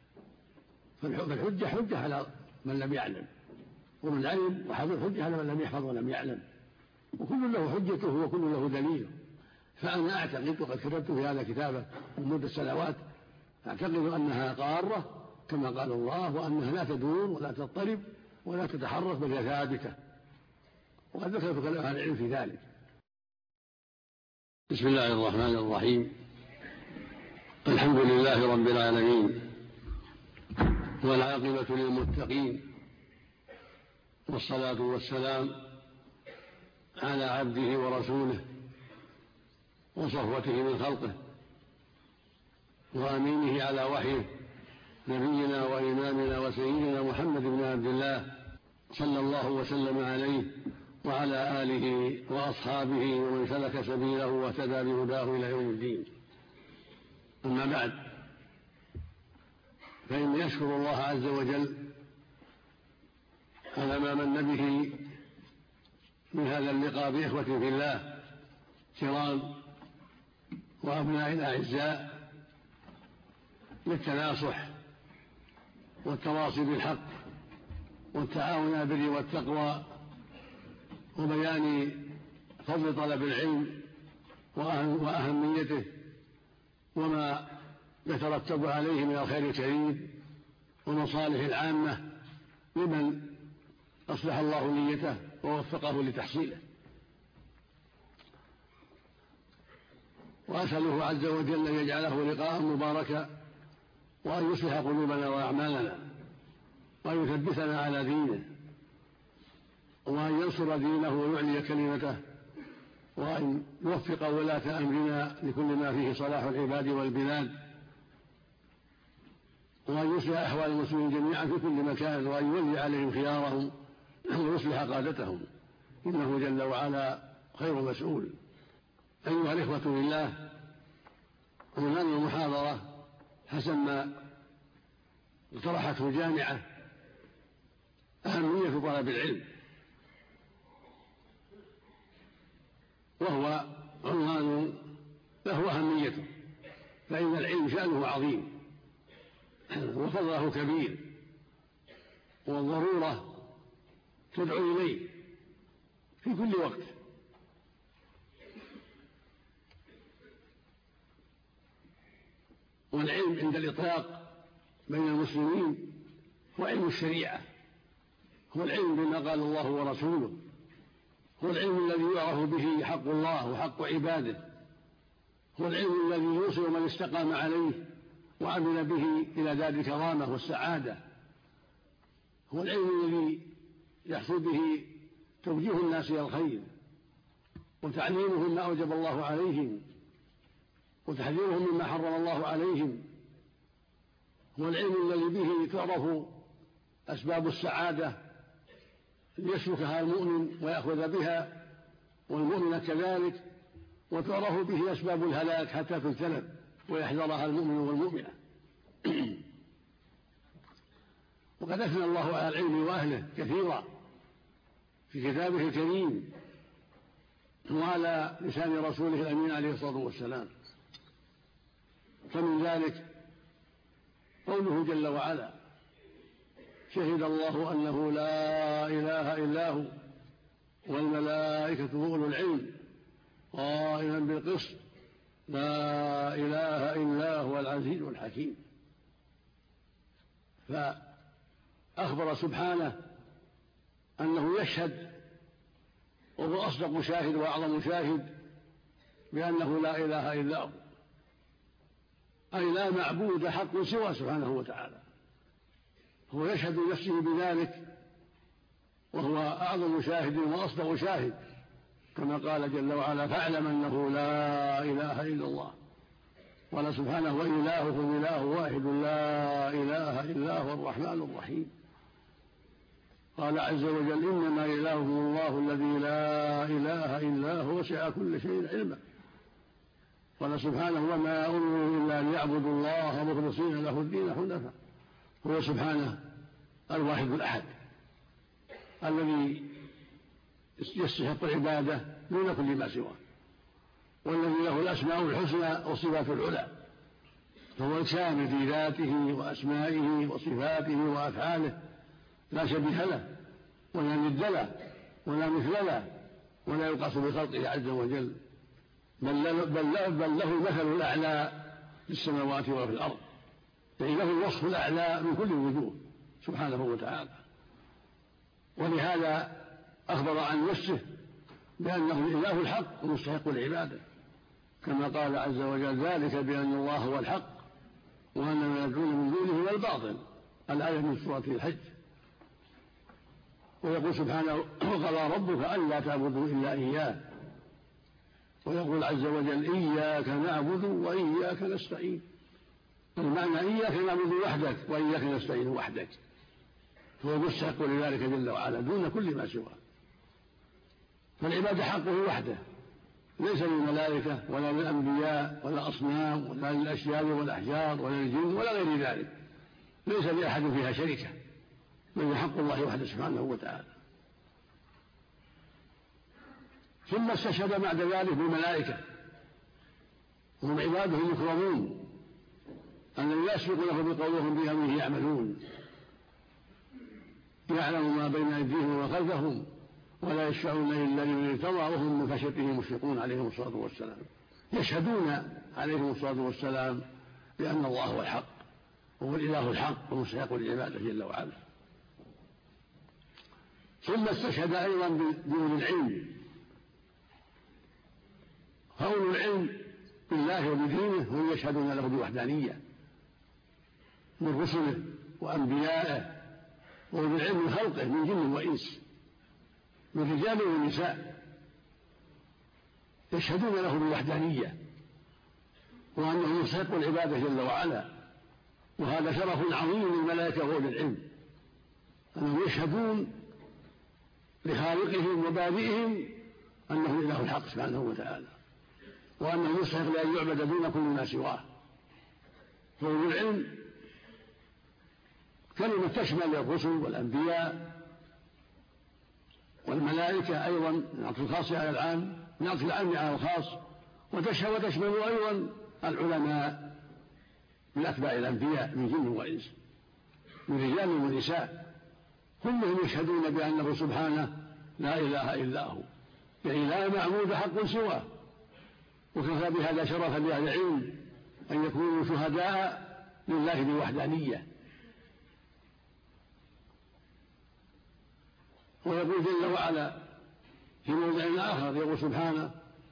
فالحجة حجة على من لم يعلم، ومن علم وحفظ حجة على من لم يحفظ ولم يعلم، وكل له حجته وكل له دليله. فأنا أعتقد وقد كتبت في هذا كتابا مدة سنوات أعتقد أنها قارة كما قال الله، وأنها لا تدور ولا تضطرب ولا تتحرك بل هي ثابتة، وقد ذكرت كلام أهل العلم في ذلك. بسم الله الرحمن الرحيم. الحمد لله رب العالمين، والعاقبة للمتقين، والصلاة والسلام على عبده ورسوله وصفوته من خلقه وأمينه على وحيه، نبينا وإمامنا وسيدنا محمد بن عبد الله صلى الله وسلم عليه وعلى آله وأصحابه ومن سلك سبيله واهتدى بهداه إلى يوم الدين. أما بعد، فإن يشكر الله عز وجل على ما من به من هذا اللقاء بإخوة في الله كرام وأبناء الأعزاء للتناصح والتواصي بالحق والتعاون على البر والتقوى وبيان فضل طلب العلم وأهميته وما يترتب عليه من الخير الكريم ومصالح العامة لمن أصلح الله نيته ووفقه لتحصيله. وأسأله عز وجل أن يجعله لقاء مباركا، وأن يصلح قلوبنا وأعمالنا، وأن يثبتنا على دينه، وأن ينصر دينه ويعلي كلمته، وأن يوفق ولاة أمرنا لكل ما فيه صلاح العباد والبلاد، وأن يصلح أحوال المسلمين جميعا في كل مكان، وأن يولي عليهم خيارهم ويصلح قادتهم، إنه جل وعلا خير مسؤول. أيها الإخوة في الله، عنوان المحاضرة حسب ما اقترحته الجامعة أهمية طلب العلم، وهو عنوان له له أهميته، فإن العلم شأنه عظيم وفضله كبير، والضرورة تدعو إليه في كل وقت. والعلم عند الإطلاق بين المسلمين هو علم الشريعة، هو العلم بما قال الله ورسوله، هو العلم الذي يعرف به حق الله وحق عباده، هو العلم الذي يوصل من استقام عليه وعمل به إلى دار الكرامة والسعادة، هو العلم الذي يحصل به توجيه الناس إلى الخير وتعليمهم ما أوجب الله عليهم وتحذيرهم مما حرم الله عليهم، هو العلم الذي به تعرف أسباب السعادة ليسلكها المؤمن ويأخذ بها والمؤمن كذلك، وتعرف به أسباب الهلاك حتى تجتنب ويحذرها المؤمن والمؤمنة. وقد أثنى الله على العلم وأهله كثيرا في كتابه الكريم وعلى لسان رسوله الأمين عليه الصلاة والسلام، فمن ذلك قوله جل وعلا: شهد الله أنه لا إله إلا هو والملائكة وأولو العلم قائما بالقسط لا إله إلا هو العزيز الحكيم. فأخبر سبحانه أنه يشهد وهو أصدق شاهد وأعظم شاهد بأنه لا إله إلا هو، أي لا معبود حق سوى سبحانه وتعالى، هو يشهد نفسه بذلك وهو أعظم شاهد وأصدق شاهد، كما قال جل وعلا: فاعلم أنه لا إله إلا الله. قال سبحانه: وإلهكم إله واحد لا إله إلا هو الرحمن الرحيم. قال عز وجل: إنما إلهكم الله الذي لا إله إلا هو وسع كل شيء علما. قال سبحانه: وما أمروا إلا ليعبدوا الله مخلصين له الدين حنفاء. هو سبحانه الواحد الأحد الذي يستحق العبادة دون كل ما سواه، والذي له الأسماء الحسنى والصفات العلى، فهو الكامل في ذاته وأسمائه وصفاته وأفعاله، لا شبيه له ولا ند له ولا مثل له ولا يقاس بخلقه عز وجل، بل له المثل الأعلى في السماوات وفي الأرض، يعني له الوصف الأعلى من كل الوجوه سبحانه وتعالى. ولهذا أخبر عن نفسه بأنه الإله الحق ومستحق العبادة، كما قال عز وجل: ذلك بأن الله هو الحق وأن ما يدعون من دونه هو الباطل. الآية من سورة الحج. ويقول سبحانه: وقضى ربك ألا تعبدوا إلا إياه. ويقول عز وجل: إياك نعبد وإياك نستعين. المعنى: إياك نعبد وحدك وإياك نستعين وحدك، هو مستحق لذلك جل وعلا دون كل ما سواه. فالعبادة حقه وحده، ليس للملائكة ولا للأنبياء ولا أصنام ولا للأشجار والأحجار ولا للجن ولا غير ذلك، ليس لأحد فيها شركة، بل حق الله وحده سبحانه وتعالى. ثم استشهد بعد ذلك بالملائكة، هم عباده المكرمون الذين لا يسبق له بقولهم بأمره يعملون، يعلم ما بين أيديهم وخلفهم ولا يشفعون إلا لمن ارتضى وهم من خشيته مشفقون عليهم الصلاة والسلام. يشهدون عليهم الصلاة والسلام بأن الله هو الحق وهو الإله الحق ومستحق العبادة جل وعلا. ثم استشهد أيضا بأولي العلم، فأولو العلم بالله وبدينه هم يشهدون له بوحدانية من رسله وأنبيائه، وأولي العلم من خلقه من جن وإنس، من رجال ونساء، يشهدون له بالوحدانية وأنه يستحق العبادة جل وعلا. وهذا شرف عظيم للملائكة وأولي العلم، أنهم يشهدون لخالقهم وبارئهم أنه الإله الحق سبحانه وتعالى، وأنه يستحق لأن يعبد دون كل ما سواه. فأولي العلم كلمة تشمل الرسل والأنبياء والملائكة أيضا، نعطي الخاص على العام، نعطي العام على الخاص، وتشمل أيضا العلماء من أتباع الأنبياء من جن وإنس، من رجال ونساء، كلهم يشهدون بأنه سبحانه لا إله إلا هو، يعني لا معبود حق سواه. وكفى بهذا شرفا لأهل العلم أن يكونوا شهداء لله بوحدانية. ويقول جل وعلا في موضع آخر، يقول سبحانه: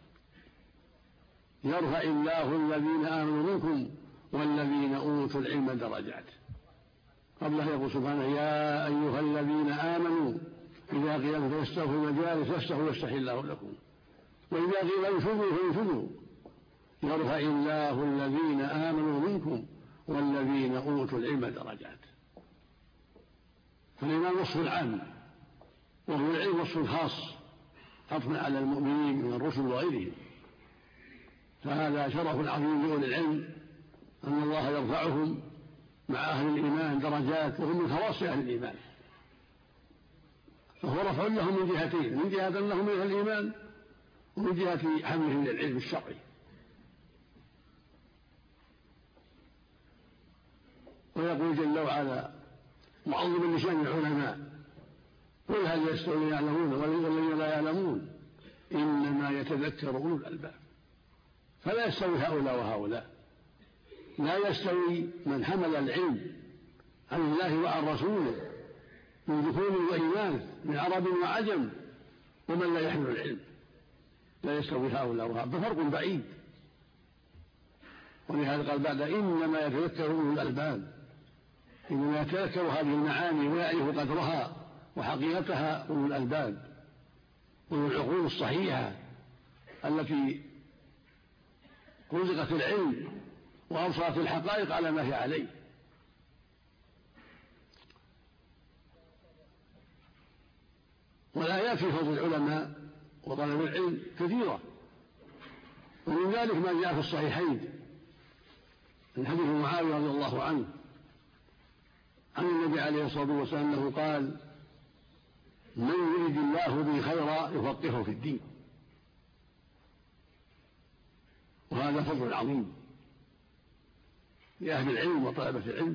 يرفع الله الذين آمنوا منكم والذين أوتوا العلم درجات. قبله يقول سبحانه: يا أيها الذين آمنوا إذا قيل لكم فاستغفروا المجالس فاستغفروا يستحي الله لكم، وإذا قيل انشزوا فانشزوا. يرفع الله الذين آمنوا منكم والذين أوتوا العلم درجات. فالإيمان وصف العام، وهو العلم وصف خاص حطم على المؤمنين من الرسل وغيرهم. فهذا شرف عظيم لأولي العلم أن الله يرفعهم مع أهل الإيمان درجات، وهم من خواص أهل الإيمان. فهو رفع لهم من جهتين: من جهة أنهم من أهل الإيمان، ومن جهة حملهم للعلم الشرعي. ويقول جل وعلا معظما لشأن العلماء: قل هل يستوي الذين يعلمون والذين لا يعلمون إنما يتذكر أولو الألباب. فلا يستوي هؤلاء وهؤلاء، لا يستوي من حمل العلم عن الله وعن رسوله من ذكور وإناث، من عرب وعجم، ومن لا يحمل العلم. لا يستوي هؤلاء وهؤلاء، بفرق بعيد. ولهذا قال بعد: إنما يتذكر أولو الألباب. إنما يتذكر هذه المعاني ويعرف قدرها وحقيقتها أولو الألباب، أولو العقول الصحيحة التي رزقت العلم وأبصرت الحقائق على ما هي عليه. والآيات في فضل العلماء وطلب العلم كثيرة، ومن ذلك ما جاء في الصحيحين من حديث معاوية رضي الله عنه عن النبي عليه الصلاة والسلام أنه قال: من يريد الله به خيرا يفقهه في الدين. وهذا فضل عظيم لأهل العلم وطلبة العلم.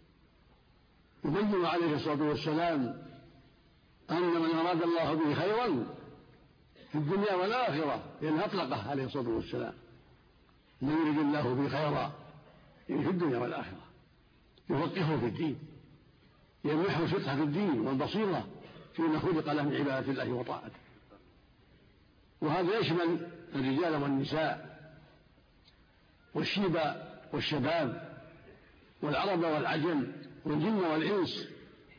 يبين عليه الصلاة والسلام أن من أراد الله به خيرا في الدنيا والآخرة، لأنه أطلقه عليه الصلاة والسلام: من يريد الله به خيرا في الدنيا والآخرة يفقهه في الدين، يمنحه الفقه في الدين والبصيرة فيما خلق له من عبادة الله وطاعته. وهذا يشمل الرجال والنساء والشيب والشباب والعرب والعجم والجن والإنس،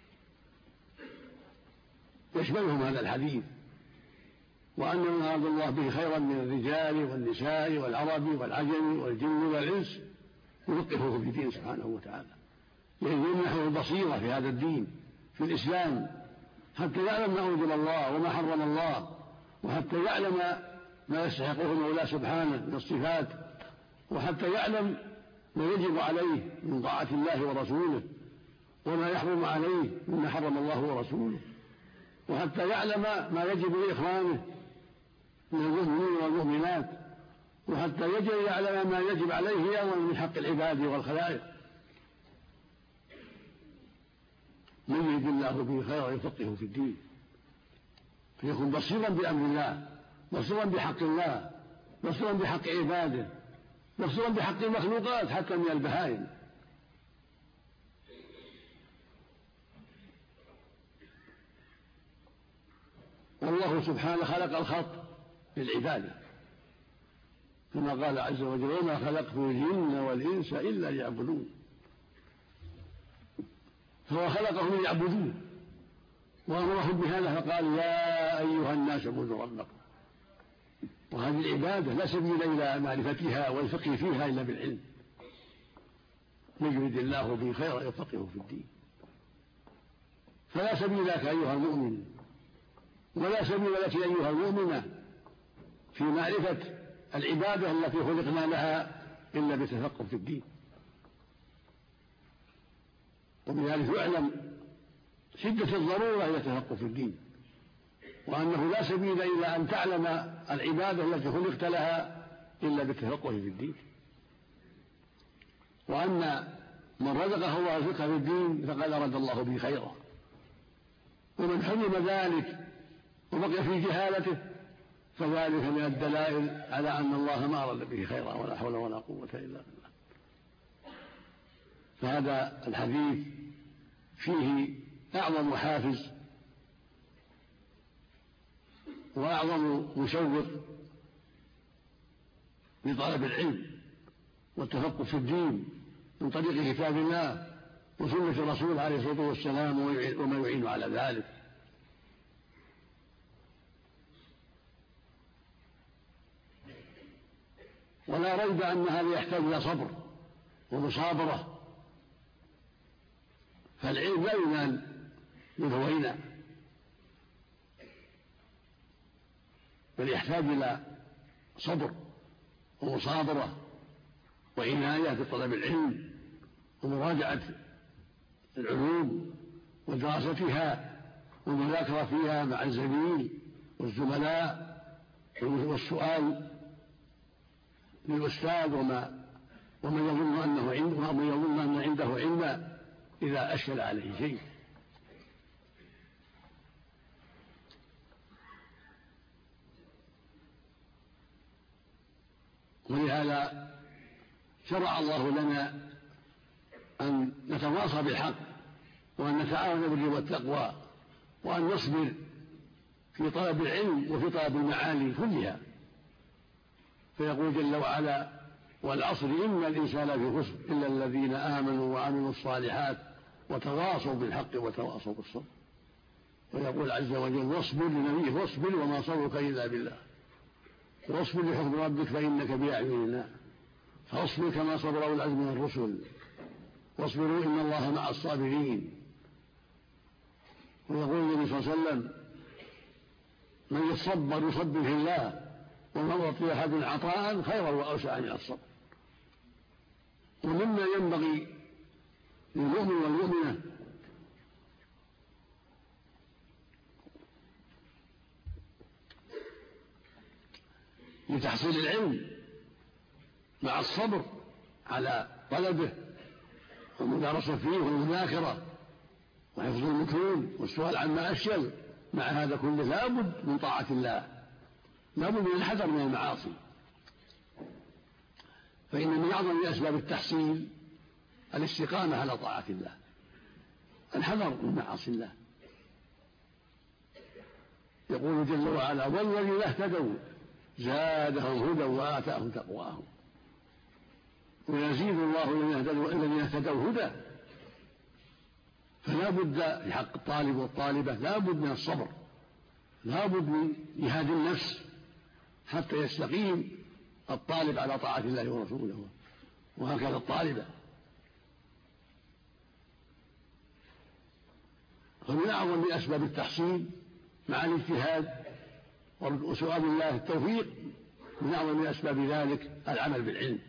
يشملهم هذا الحديث. وأن من أراد الله به خيرا من الرجال والنساء والعرب والعجم والجن والإنس يفقهه في الدين سبحانه وتعالى، يمنحه البصيرة في هذا الدين، في الإسلام، حتى يعلم ما أوجب الله وما حرم الله، وحتى يعلم ما يستحقه المولى سبحانه من الصفات، وحتى يعلم ما يجب عليه من طاعة الله ورسوله، وما يحرم عليه مما حرم الله ورسوله، وحتى يعلم ما يجب لإخوانه من المؤمنين والمؤمنات، وحتى يعلم ما يجب عليه أولا من حق العباد والخلائق. من يريد الله به خيرا يفقهه في الدين، فيكون بصيرا بأمر الله، بصيرا بحق الله، بصيرا بحق عباده، بصيرا بحق المخلوقات حتى من البهائم. والله سبحانه خلق الخلق للعبادة، كما قال عز وجل: وما خلقت الجن والإنس إلا ليعبدون. فهو خلقهم ليعبدوه وأمرهم بهذا، فقال: يا أيها الناس اعبدوا ربكم. وهذه العبادة لا سبيل إلى معرفتها والفقه فيها إلا بالعلم. من يريد الله به خيرا يفقهه في الدين. فلا سبيل لك أيها المؤمن، ولا سبيل لك أيها المؤمنة في معرفة العبادة التي خلقنا لها إلا بتفقه في الدين. وبذلك يعلم شدة الضرورة إلى التفقه في الدين، وأنه لا سبيل إلى أن تعلم العبادة التي خلقت لها إلا بالتفقه في الدين. وأن من رزقه الله الفقه في الدين فقد أراد الله به خيرا، ومن حرم ذلك وبقي في جهالته فذلك من الدلائل على أن الله ما أراد به خيرا، ولا حول ولا قوة إلا بالله. فهذا الحديث فيه أعظم حافز وأعظم مشوق لطلب العلم والتفقه في الدين من طريق كتاب الله وسنة الرسول عليه الصلاة والسلام وما يعين على ذلك. ولا ريب أن هذا يحتاج إلى صبر ومصابرة، فالعلم لا ينال بالهوينة، بل يحتاج إلى صبر ومصابرة وعناية بطلب العلم ومراجعة العلوم ودراستها والمذاكرة فيها مع الزميل والزملاء والسؤال للأستاذ ومن يظن أن عنده علما إذا أشكل عليه شيء. ولهذا شرع الله لنا أن نتواصى بالحق وأن نتعاون بالبر والتقوى وأن نصبر في طلب العلم وفي طلب المعالي كلها. فيقول جل وعلا: والعصر إن الإنسان لفي خسر إلا الذين آمنوا وعملوا الصالحات وتواصوا بالحق وتواصوا بالصبر. ويقول عز وجل: واصبر لنبيه واصبر وما صبرك إلا بالله واصبر لحكم ربك فإنك بأعيننا فاصبر كما صبر أولو العزم من الرسل واصبروا إن الله مع الصابرين. ويقول النبي صلى الله عليه وسلم: من يتصبر يصبر في الله وما أعطي أحد عطاء خيرا وأوسع من الصبر. ومما ينبغي للمؤمن والمؤمنة لتحصيل العلم مع الصبر على طلبه والمدارسة فيه والمذاكرة وحفظ المتون والسؤال عما أشكل، مع هذا كله لابد من طاعة الله، لابد من الحذر من المعاصي، فإن من أعظم أسباب التحصيل الاستقامة على طاعة الله، الحذر من معاصي الله. يقول جل وعلا: والذين اهتدوا زادهم هدى وآتاهم تقواهم. ويزيد الله الذين اهتدوا هدى. فلا بد لحق الطالب والطالبة لا بد من الصبر، لا بد من جهاد النفس حتى يستقيم الطالب على طاعة الله ورسوله، وهكذا الطالبة. فمن أعظم أسباب التحصيل مع الاجتهاد وسؤال الله التوفيق، من أعظم أسباب ذلك العمل بالعلم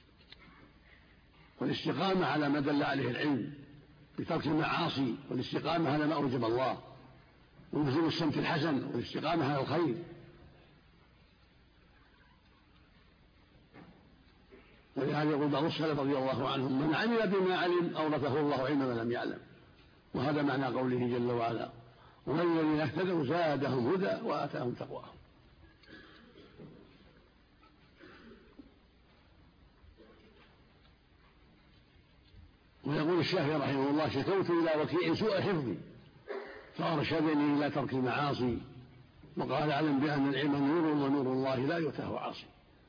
والاستقامة على ما دل عليه العلم بترك المعاصي، والاستقامة على ما أوجب الله، ولزوم السمت الحسن، والاستقامة على الخير. ولهذا يقول بعض السلف رضي الله عنهم: من عمل بما علم أورثه الله علم ما لم يعلم. وهذا معنى قوله جل وعلا: والذين اهتدوا زادهم هدى وآتاهم تقواهم. ويقول الشافعي رحمه الله: شكوت إلى وكيع سوء حفظي فأرشدني إلى ترك المعاصي، وقال: اعلم بأن العلم نور ونور الله لا يؤتاه عاصي.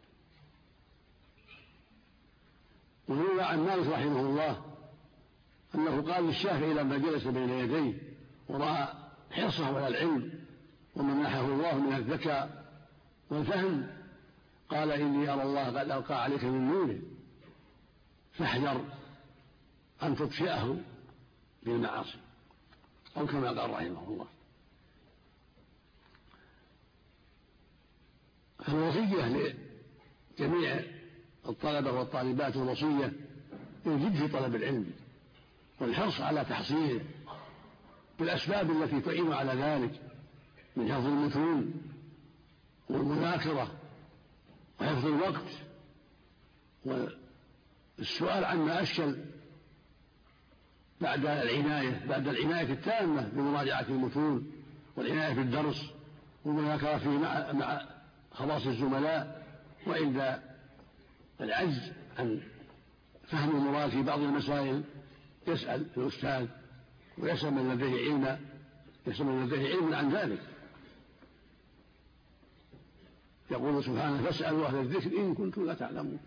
ويروى عن مالك رحمه الله أنه قال للشافعي لما جلس بين يديه ورأى حرصه على العلم ومنحه الله من الذكاء والفهم، قال: إني أرى الله قد ألقى عليك من نوره فاحذر أن تطفئه بالمعاصي، أو كما قال رحمه الله. الوصية لجميع الطلبة والطالبات الوصية الجد في طلب العلم والحرص على تحصيله بالأسباب التي تعين على ذلك من حفظ المتون والمذاكرة وحفظ الوقت والسؤال عما أشكل بعد العناية التامة بمراجعة المتون والعناية في الدرس والمذاكرة فيه مع خواص الزملاء، وعند العجز عن فهم المراد في بعض المسائل يسأل الأستاذ ويسأل من لديه علم عن ذلك. يقول سبحانه: فاسألوا أهل الذكر إن كنتم لا تعلمون.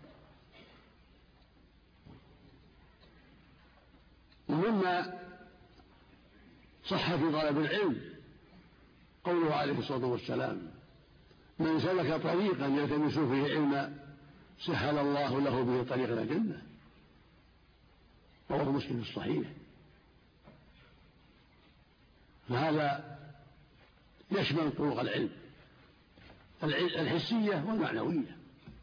ومما صح في طلب العلم قوله عليه الصلاة والسلام: من سلك طريقا يلتمس فيه علما سهل الله له به طريق إلى الجنة. رواه مسلم في الصحيح. فهذا يشمل طرق العلم الحسية والمعنوية.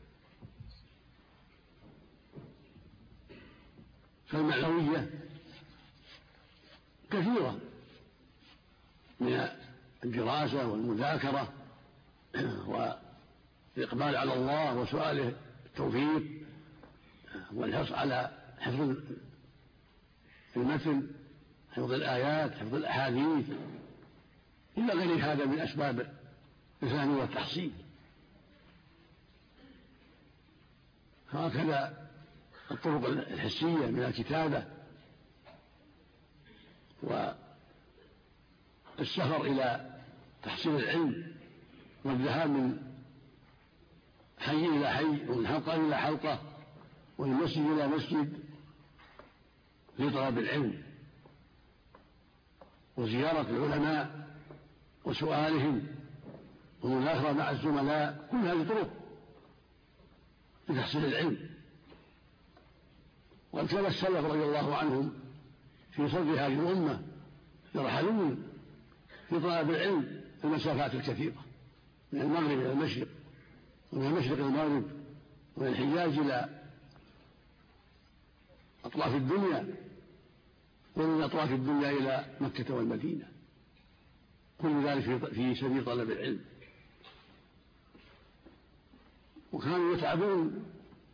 فالمعنوية كثيرة من الدراسة والمذاكرة والإقبال على الله وسؤاله التوفيق والحرص على حفظ المتن، حفظ الآيات، حفظ الأحاديث، إلى غير هذا من أسباب الفهم والتحصيل. هكذا الطرق الحسية من الكتابة والسفر إلى تحصيل العلم والذهاب من حي إلى حي ومن حلقة إلى حلقة ومن مسجد إلى مسجد في طلب العلم وزيارة العلماء وسؤالهم والمذاكرة مع الزملاء، كل هذه طرق لتحصيل العلم. وقد كان السلف رضي الله عنهم في صدر هذه الأمة يرحلون في طلب العلم المسافات الكثيرة من المغرب إلى المشرق ومن المشرق إلى المغرب ومن الحجاز إلى أطراف الدنيا ومن أطراف الدنيا إلى مكة والمدينة، كل ذلك في سبيل طلب العلم. وكانوا يتعبون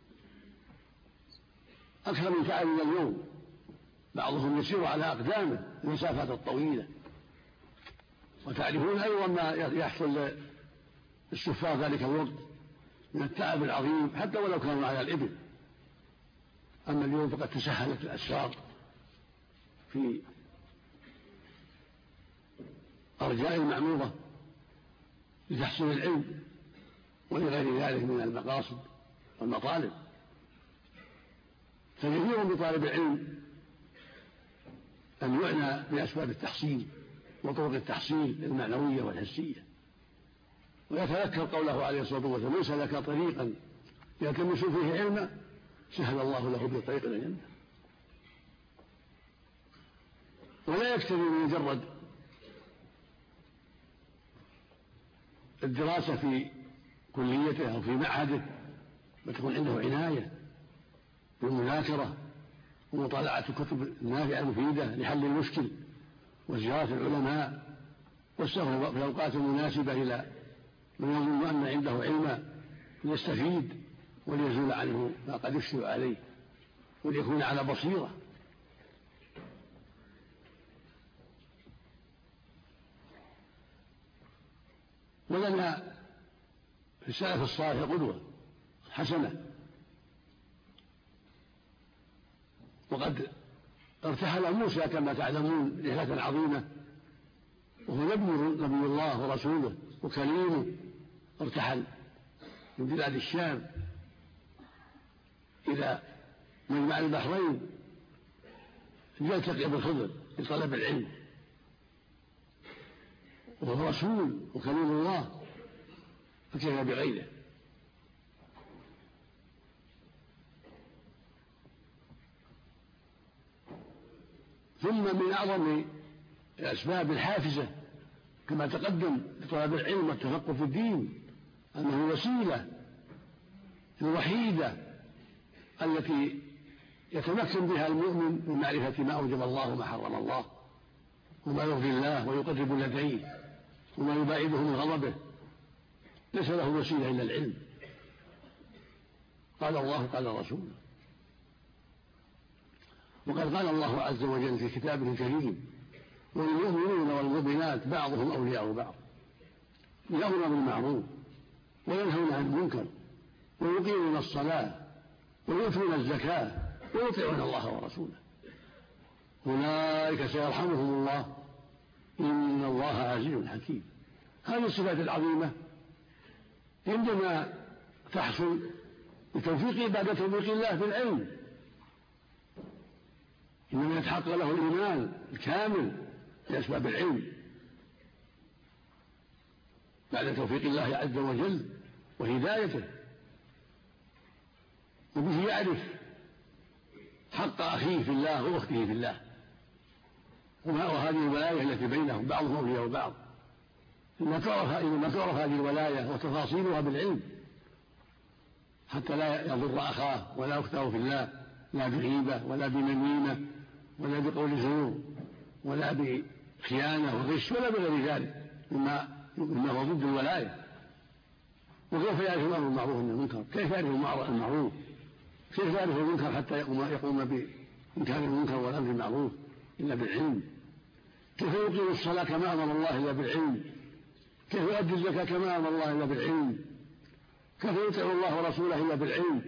أكثر من تعبنا اليوم، بعضهم يسير على أقدامه المسافات الطويلة. وتعرفون أيضا ما يحصل للسفار ذلك الوقت من التعب العظيم حتى ولو كانوا على الإبل. أما اليوم فقد تسهلت الأسفار في أرجاء المعمورة لتحصيل العلم ولغير ذلك من المقاصد والمطالب. فجدير بطالب العلم أن يعنى بأسباب التحصيل وطرق التحصيل المعنوية والحسية، ويتذكر قوله عليه الصلاة والسلام: من سلك طريقا يلتمس فيه علما سهل الله له به طريق إلى الجنة. ولا يكتفي بمجرد الدراسة في كليته أو في معهده، بل تكون عنده عناية بالمذاكرة ومطالعة الكتب النافعة المفيدة لحل المشكل وزيارة العلماء والسفر في الأوقات المناسبة إلى من يظن أن عنده علما ليستفيد وليزول عنه ما قد يشكل عليه وليكون على بصيرة. ولنا في السلف الصالح قدوة حسنة، وقد ارتحل موسى كما تعلمون رحلة عظيمة، وهو نبي الله ورسوله وكليمه، ارتحل من بلاد الشام إلى مجمع البحرين ليلتقي بالخضر لطلب العلم، وهو رسول وكليم الله، فكيف بغيره؟ ثم من أعظم الأسباب الحافزة كما تقدم لطلب العلم والتفقه في الدين أنه الوسيلة الوحيدة التي يتمكن بها المؤمن من معرفة ما أوجب الله وما حرم الله وما يرضي الله ويقرب لديه وما يباعده من غضبه. ليس له وسيلة إلا العلم، قال الله قال الرسول. وقد قال الله عز وجل في كتابه الكريم: والمؤمنون والمؤمنات بعضهم أولياء بعض يأمرون بالمعروف وينهون عن المنكر ويقيمون الصلاة ويؤتون الزكاة ويطيعون الله ورسوله أولئك سيرحمهم الله إن الله عزيز حكيم. هذه الصفات العظيمة عندما تحصل بتوفيق بعد توفيق الله بالعلم، إنما يتحقق له الإيمان الكامل بأسباب العلم بعد توفيق الله عز وجل وهدايته، وبه يعرف حق أخيه في الله وأخته في الله، وهذه الولاية التي بينهم بعضهم أولياء بعض، إنما تعرف هذه الولاية وتفاصيلها بالعلم حتى لا يضر أخاه ولا أخته في الله، لا بغيبة ولا بنميمة ولا بقول زور ولا بخيانة وغش ولا بغير ذلك مما هو ضد الولاية. وكيف يعرف الأمر بالمعروف من المنكر؟ كيف يعرف المعروف؟ كيف يعرف المنكر حتى يقوم بإنكار المنكر والأمر بالمعروف إلا بالعلم؟ كيف يقيم الصلاة كما أمر الله إلا بالعلم؟ كيف يؤدي الزكاة كما أمر الله إلا بالعلم؟ كيف يطيع الله ورسوله إلا بالعلم؟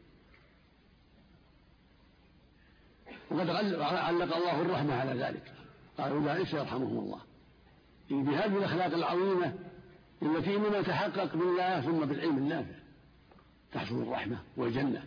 وقد علق الله الرحمة على ذلك، قال أولئك سيرحمهم الله. بهذه الأخلاق العظيمة التي إنما تحقق بالله ثم بالعلم النافع تحصل الرحمة والجنة.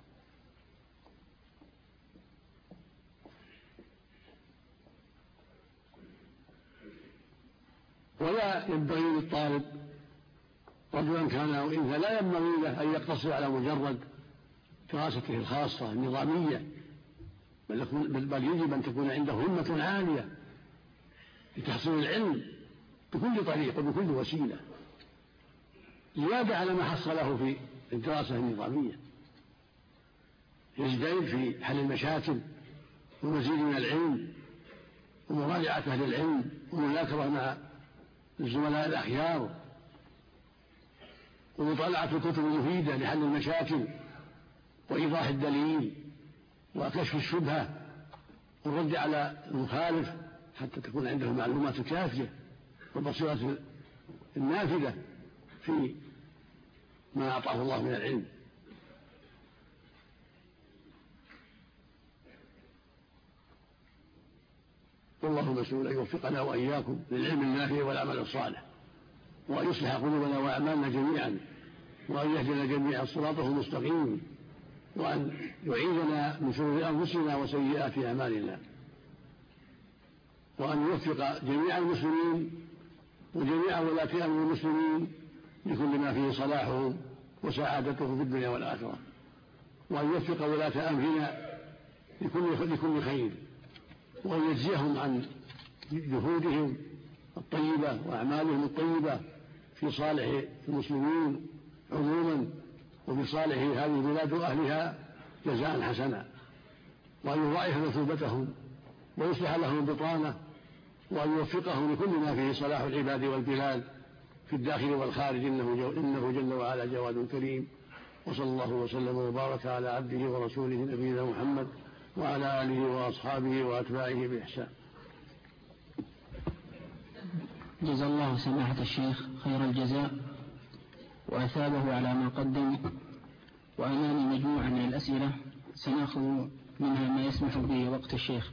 ولا ينبغي للطالب رجلا كان أو إنثى لا ينبغي له أن يقتصر على مجرد دراسته الخاصة النظامية، بل يجب أن تكون عنده همة عالية لتحصيل العلم بكل طريق وبكل وسيلة، زيادة على ما حصله في الدراسة النظامية، يزداد في حل المشاكل ومزيد من العلم ومراجعة أهل العلم ومذاكرة مع الزملاء الأخيار ومطالعة الكتب المفيدة لحل المشاكل وإيضاح الدليل وكشف الشبهة والرد على المخالف حتى تكون عنده معلومات كافية والبصيرة النافذة في ما أعطاه الله من العلم. والله مسؤول أن يوفقنا وإياكم للعلم النافع والعمل الصالح، وأن يصلح قلوبنا وأعمالنا جميعا، وأن يهدنا جميعا صراطه المستقيم، وأن يعيذنا من شرور أنفسنا وسيئات أعمالنا، وأن يوفق جميع المسلمين وجميع ولاة أمر المسلمين لكل ما فيه صلاحهم وسعادتهم في الدنيا والآخرة، وأن يوفق ولاة أمرنا لكل خير، وأن يجزيهم عن جهودهم الطيبة وأعمالهم الطيبة في صالح المسلمين عموما وفي صالح هذه البلاد وأهلها جزاء حسنا، وأن يضاعف مثوبتهم ويصلح لهم البطانة، وأن يوفقهم لكل ما فيه صلاح العباد والبلاد في الداخل والخارج، إنه جل وعلا جواد كريم. وصلى الله وسلم وبارك على عبده ورسوله نبينا محمد وعلى آله وأصحابه وأتباعه بإحسان. جزا الله سماحة الشيخ خير الجزاء وأثابه على ما قدم. وأمامي مجموعة من الأسئلة سنأخذ منها ما يسمح به وقت الشيخ.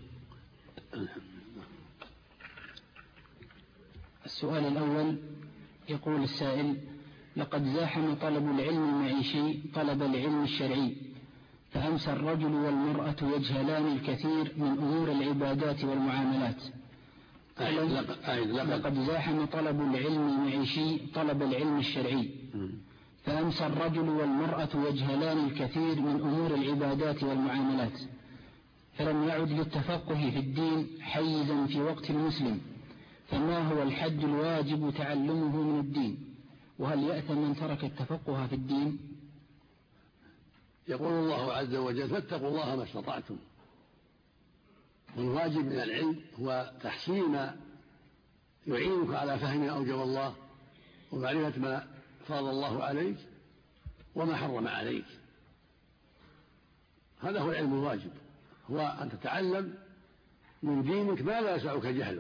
السؤال الأول يقول السائل: لقد زاحم طلب العلم المعيشي طلب العلم الشرعي، فأمسى الرجل والمرأة يجهلان الكثير من أمور العبادات والمعاملات. لقد زاحم طلب العلم المعيشي طلب العلم الشرعي، فأمسى الرجل والمرأة يجهلان الكثير من أمور العبادات والمعاملات، فلم يعد للتفقه في الدين حيزا في وقت المسلم، فما هو الحد الواجب تعلمه من الدين؟ وهل يأثم من ترك التفقه في الدين؟ يقول الله عز وجل: فاتقوا الله ما استطعتم. والواجب من العلم هو تحصيل ما يعينك على فهم ما أوجب الله ومعرفة ما فرض الله عليك وما حرم عليك، هذا هو العلم الواجب، هو أن تتعلم من دينك ما لا يسعك جهله.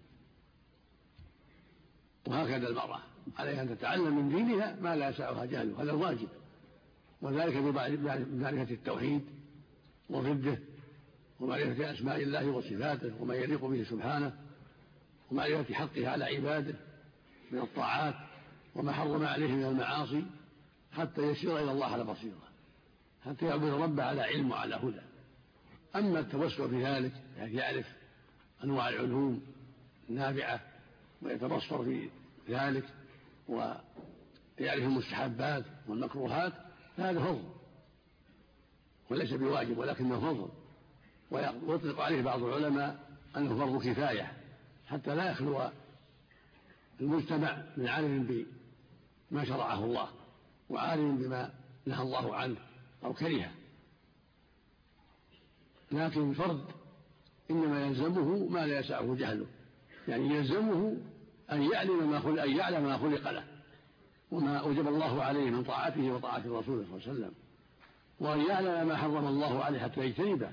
وهكذا المرأة عليها أن تتعلم من دينها ما لا يسعها جهله، هذا الواجب، وذلك بمعرفة التوحيد وضده، ومعرفة أسماء الله وصفاته وما يليق به سبحانه، ومعرفة حقه على عباده من الطاعات وما حرم عليه من المعاصي، حتى يسير إلى الله على بصيرة، حتى يعبد ربه على علم وعلى هدى. أما التوسع في ذلك يعني يعرف أنواع العلوم النافعة ويتبصر في ذلك ويعرف المستحبات والمكروهات، فهذا فضل وليس بواجب ولكنه فضل، ويطلق عليه بعض العلماء أنه فرض كفاية، حتى لا يخلو المجتمع من عالم بما شرعه الله وعالم بما نهى الله عنه أو كرهه. لكن الفرد إنما يلزمه ما لا يسعه جهله، يعني يلزمه أن يعلم ما خلق له وما أوجب الله عليه من طاعته وطاعة رسوله صلى الله عليه وسلم، وأن يعلم ما حرم الله عليه حتى يجتنبه.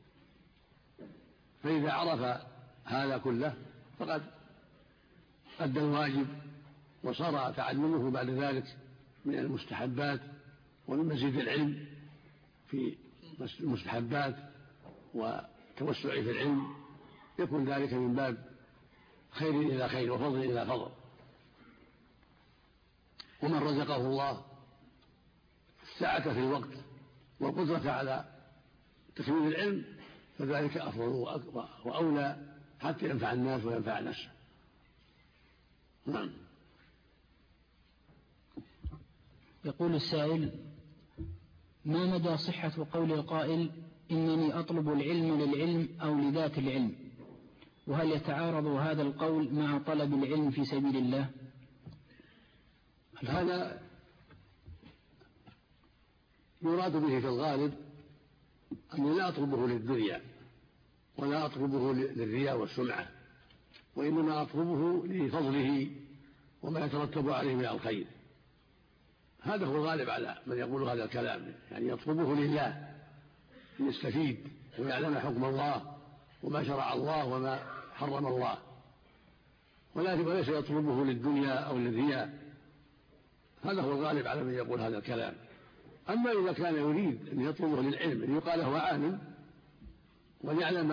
فإذا عرف هذا كله فقد أدى الواجب، وصار تعلمه بعد ذلك من المستحبات ومن مزيد العلم في المستحبات وتوسع في العلم، يكون ذلك من باب خير إلى خير وفضل إلى فضل. ومن رزقه الله السعة في الوقت والقدرة على تكميل العلم فذلك أفضل وأولى حتى ينفع الناس وينفع نفسه. نعم. يقول السائل: ما مدى صحة قول القائل إنني أطلب العلم للعلم أو لذات العلم؟ وهل يتعارض هذا القول مع طلب العلم في سبيل الله؟ هذا يراد به في الغالب أني لا أطلبه للدنيا ولا أطلبه للرياء والسمعة، وإنما أطلبه لفضله وما يترتب عليه من الخير. هذا هو الغالب على من يقول هذا الكلام، يعني يطلبه لله ليستفيد ويعلم حكم الله وما شرع الله وما حرم الله، وليس يطلبه للدنيا أو للرياء. هذا هو الغالب على من يقول هذا الكلام. أما إذا كان يريد أن يطلبه للعلم، أن يقال هو عالم وليعلم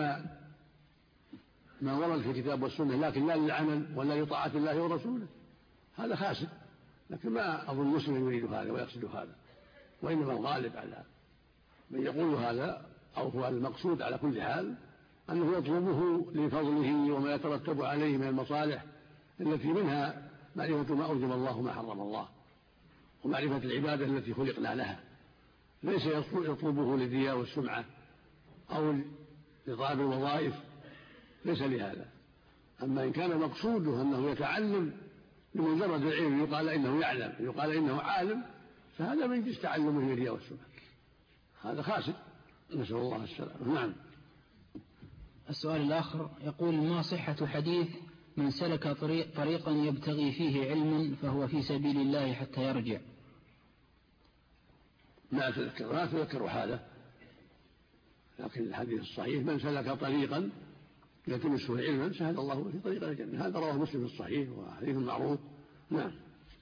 ما ورد في الكتاب والسنة، لكن لا للعمل ولا لطاعة الله ورسوله، هذا خاسر. لكن ما أظن مسلم يريد هذا ويقصد هذا، وإنما الغالب على من يقول هذا أو هو المقصود على كل حال أنه يطلبه لفضله وما يترتب عليه من المصالح التي منها معرفة ما أوجب الله وما حرم الله، ومعرفة العبادة التي خلقنا لها. ليس يطلبه للرياء والسمعة أو لطلب الوظائف، ليس لهذا. أما إن كان مقصوده أنه يتعلم بمجرد العلم يقال إنه يعلم، يقال إنه عالم، فهذا من جنس تعلمه للرياء والسمعة، هذا خاسر، نسأل الله السلامة. نعم. السؤال الآخر يقول: ما صحة حديث من سلك طريقا يبتغي فيه علما فهو في سبيل الله حتى يرجع؟ ما أتذكر هذا، لكن الحديث الصحيح: من سلك طريقا يلتمس علما سهل الله في طريق الجنة. هذا رواه مسلم في الصحيح وحديث معروف. نعم.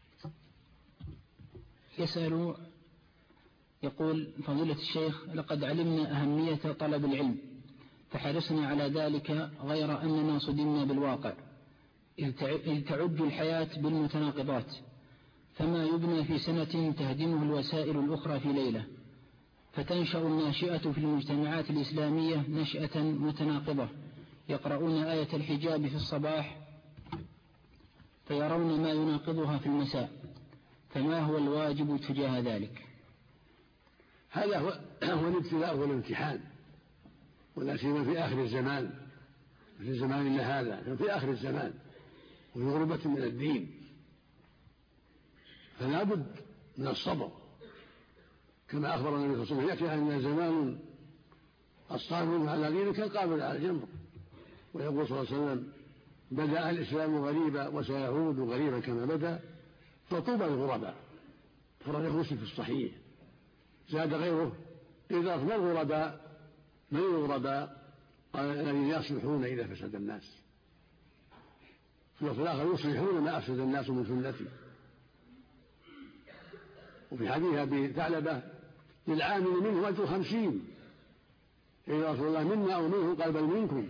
يسأل يقول: فضيلة الشيخ، لقد علمنا أهمية طلب العلم فحرصنا على ذلك، غير أننا صدمنا بالواقع إذ تعج الحياة بالمتناقضات، فما يبنى في سنة تهدمه الوسائل الأخرى في ليلة، فتنشأ الناشئة في المجتمعات الإسلامية نشأة متناقضة، يقرؤون آية الحجاب في الصباح فيرون ما يناقضها في المساء، فما هو الواجب تجاه ذلك؟ هذا هو الابتلاء والامتحان، ولا سيما في آخر الزمان، في زماننا هذا، في آخر الزمان وفي غربة من الدين، فلا بد من الصبر. كما أخبر النبي صلى الله عليه وسلم: يأتي علينا زمان الصابر على دينه كالقابل على الجمر. ويقول صلى الله عليه وسلم: بدأ الإسلام غريبا وسيعود غريبا كما بدأ، فطوبى للغرباء. خرجه مسلم في الصحيح. زاد غيره إذا ما الغرباء؟ قال الذين يصلحون إذا فسد الناس. في الآخر يصلحون ما أفسد الناس من سنتي. وفي حديث أبي ثعلبة للعامل منه أجر 50. يا رسول الله منا أو منه؟ قال بل منكم.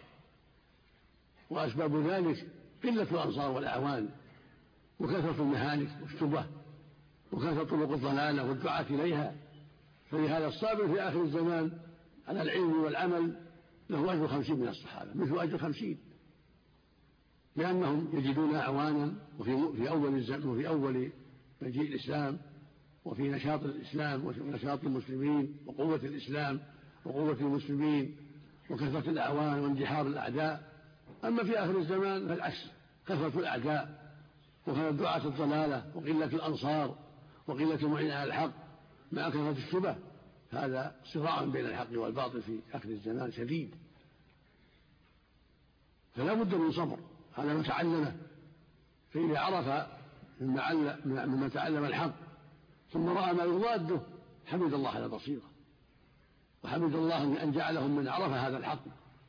وأسباب ذلك قلة الأنصار والأعوان وكثرة المهالك والشبه وكثرة طرق الضلالة والدعاة إليها. فلهذا الصابر في آخر الزمان على العلم والعمل له أجر 50 من الصحابة، مثل أجر 50، لأنهم يجدون أعوانا وفي أول مجيء الإسلام وفي نشاط الإسلام وفي نشاط المسلمين وقوة الإسلام وقوة المسلمين وكثرة الأعوان واندحار الأعداء. أما في آخر الزمان فالعكس، كثرة الأعداء وكثرة دعاة الضلالة وقلة الأنصار وقلة المعين على الحق مع كثرة الشبه. هذا صراع بين الحق والباطل في آخر الزمان شديد، فلا بد من صبر. هذا ما تعلمه، فإذا عرف مما تعلم الحق ثم رأى ما يضاده حمد الله على بصيرة، وحمد الله أن جعلهم من عرف هذا الحق،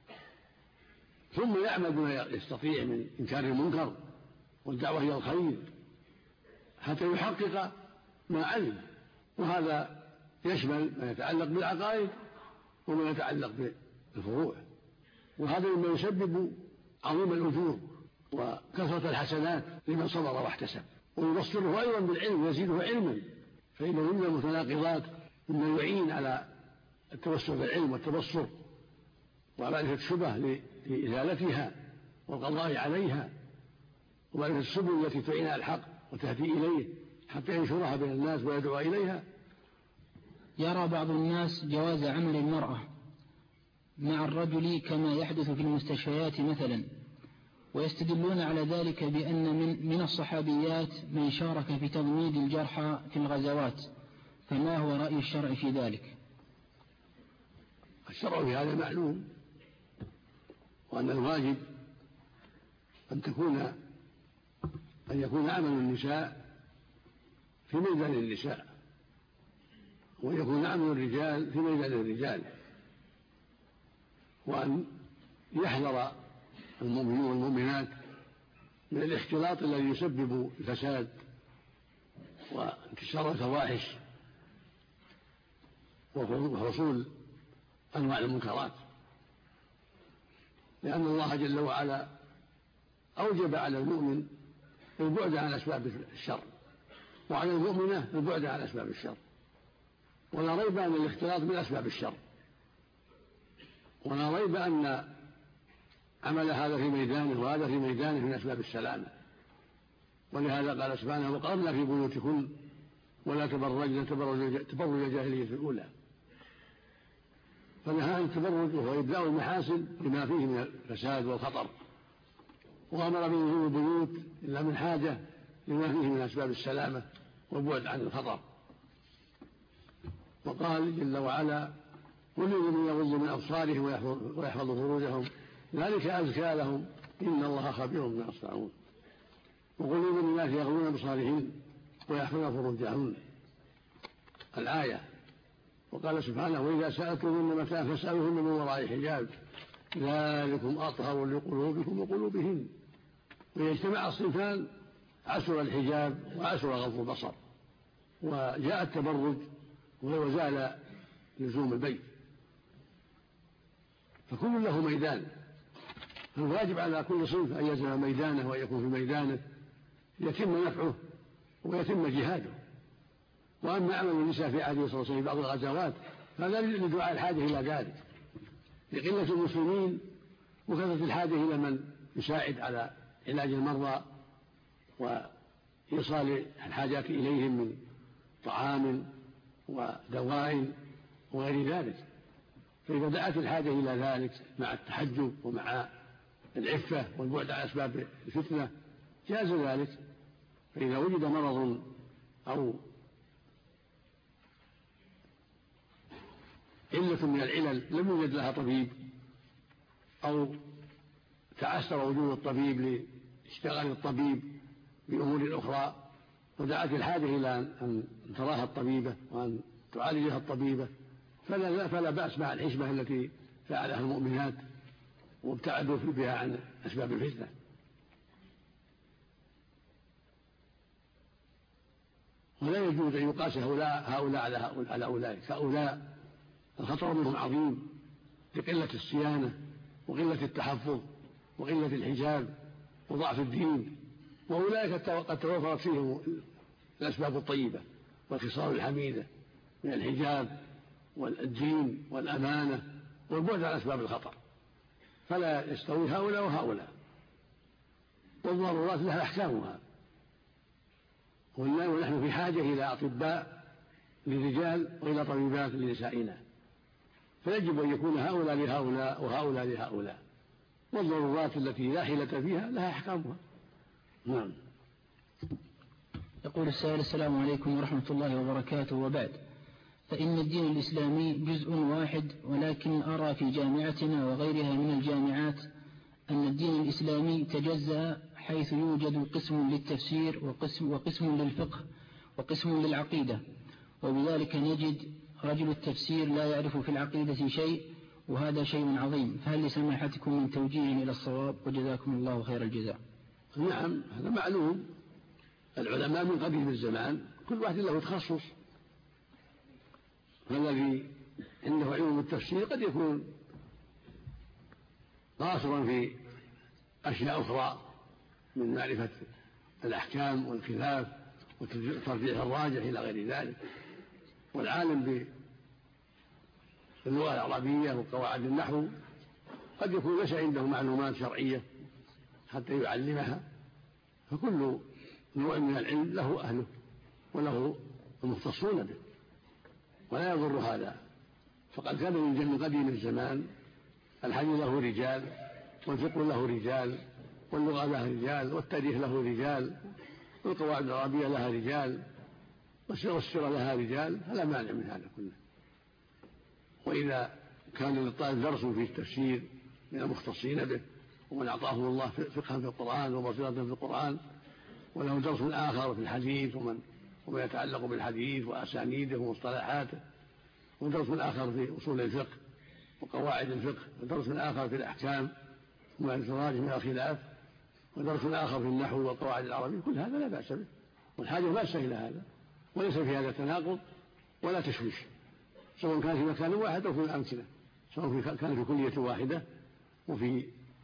ثم يعمل بما يستطيع من إنكار المنكر والدعوة إلى الخير حتى يحقق ما علم. وهذا يشمل ما يتعلق بالعقائد وما يتعلق بالفروع، وهذا مما يسبب عظيم الأجور وكثرة الحسنات لمن صبر واحتسب، ويبصره أيضا بالعلم ويزيده علما، فإنه من المتناقضات مما يعين على التوسع بالعلم والتبصر ومعرفة الشبه لإزالتها والقضاء عليها، ومعرفة السبل التي تعين على الحق وتهدي إليه حتى ينشرها بين الناس ويدعو إليها. يرى بعض الناس جواز عمل المرأة مع الرجل كما يحدث في المستشفيات مثلا، ويستدلون على ذلك بأن من الصحابيات من شارك في تضميد الجرحى في الغزوات، فما هو رأي الشرع في ذلك؟ الشرع في هذا معلوم، وأن الواجب أن يكون عمل النساء في ميدان النساء، ويكون عمل الرجال في ميدان الرجال، وأن يحذر المؤمنون والمؤمنات من الاختلاط الذي يسبب الفساد وانتشار الفواحش وحصول أنواع المنكرات، لأن الله جل وعلا أوجب على المؤمن البعد عن أسباب الشر، وعلى المؤمنة البعد عن أسباب الشر، ولا ريب أن الاختلاط من أسباب الشر، ولا ريب أن عمل هذا في ميدانه وهذا في ميدانه من أسباب السلامة. ولهذا قال سبحانه: وقرنا في بيوتكن ولا تبرجن تبرج الجاهلية الأولى، فنهى عن التبرج وهو إبداء المحاسن لما فيه من الفساد والخطر، وأمر بنزول البيوت إلا من حاجة لما فيه من أسباب السلامة والبعد عن الخطر. وقال جل وعلا: والذين يغضوا من أبصارهم ويحفظوا فروجهم ذلك أزكى لهم إن الله خبير بما يصنعون. وقل للناس يغضون أبصارهم ويحفظون فروجهم، الآية. وقال سبحانه: وإذا سألتموهن متاعا فاسألوهن من وراء حجاب ذلكم أطهر لقلوبكم وقلوبهن. وإذا اجتمع الصنفان عسر الحجاب وعسر غض البصر، وجاء التبرج وزال لزوم البيت، فكل له ميدان، فالواجب على كل صنف أن يلزم ميدانه وأن يكون في ميدانه يتم نفعه ويتم جهاده. وأما عمل النساء في عهده صلى الله عليه وسلم بعض الغزوات فهذا لدعاء الحاجة إلى ذلك، لقلة المسلمين وكثرة الحاجة إلى من يساعد على علاج المرضى وإيصال الحاجات إليهم من طعام ودواء وغير ذلك. فإذا دعت الحاجة إلى ذلك مع التحجب ومع العفة والبعد عن أسباب الفتنة جاز ذلك. فإذا وجد مرض أو علة من العلل لم يوجد لها طبيب، أو تعسر وجود الطبيب لاشتغال الطبيب بأمور أخرى، ودعت الحاجة إلى أن تراها الطبيبة وأن تعالجها الطبيبة، فلا بأس مع الحشمة التي فعلها المؤمنات وابتعدوا بها عن أسباب الفتنة. ولا يجوز أن يقاس هؤلاء على أولئك. هؤلاء الخطر منهم عظيم لقلة الصيانة وقلة التحفظ وقلة الحجاب وضعف الدين، وأولئك قد توفرت فيهم الأسباب الطيبة والخصال الحميدة من الحجاب والدين والأمانة والبعد عن أسباب الخطر، فلا يستوي هؤلاء وهؤلاء، والضرورات لها أحكامها. ونحن في حاجة إلى أطباء للرجال وإلى طبيبات لنسائنا، فيجب أن يكون هؤلاء لهؤلاء وهؤلاء لهؤلاء، والضرورات التي لا حيلة فيها لها أحكامها. نعم. يقول السائل: السلام عليكم ورحمة الله وبركاته، وبعد، فإن الدين الإسلامي جزء واحد، ولكن أرى في جامعتنا وغيرها من الجامعات أن الدين الإسلامي تجزأ، حيث يوجد قسم للتفسير وقسم للفقه وقسم للعقيدة، وبذلك نجد رجل التفسير لا يعرف في العقيدة شيء، وهذا شيء عظيم. فهل لسماحتكم من توجيه إلى الصواب؟ وجزاكم الله خير الجزاء. نعم، هذا معلوم. العلماء من قديم الزمان كل واحد له تخصص، فالذي عنده علم التفسير قد يكون قاصرا في أشياء أخرى من معرفة الأحكام والخلاف وترجيح الراجح إلى غير ذلك، والعالم باللغة العربية وقواعد النحو قد يكون ليس عنده معلومات شرعية حتى يعلمها، فكل نوع من العلم له أهله وله المختصون به، ولا يضر هذا. فقد كان من قديم الزمان الحديث له رجال، والفقه له رجال، واللغة لها رجال، والتاريخ له رجال، والقواعد العربية لها رجال، والسيرة لها رجال، فلا مانع من هذا كله. وإذا كان للطالب درس في التفسير من المختصين به، ومن أعطاهم الله فقها في القرآن وبصيرة في القرآن، وله درس آخر في الحديث وما يتعلق بالحديث وأسانيده ومصطلحاته، ودرس آخر في أصول الفقه وقواعد الفقه، ودرس آخر في الأحكام وما يتراجع من الخلاف، ودرس آخر في النحو والقواعد العربية، كل هذا لا بأس به، والحاجة ماسة إلى هذا، وليس في هذا تناقض ولا تشويش، سواء كان في مكان واحد أو في الأمثلة، سواء كان في كلية واحدة وفي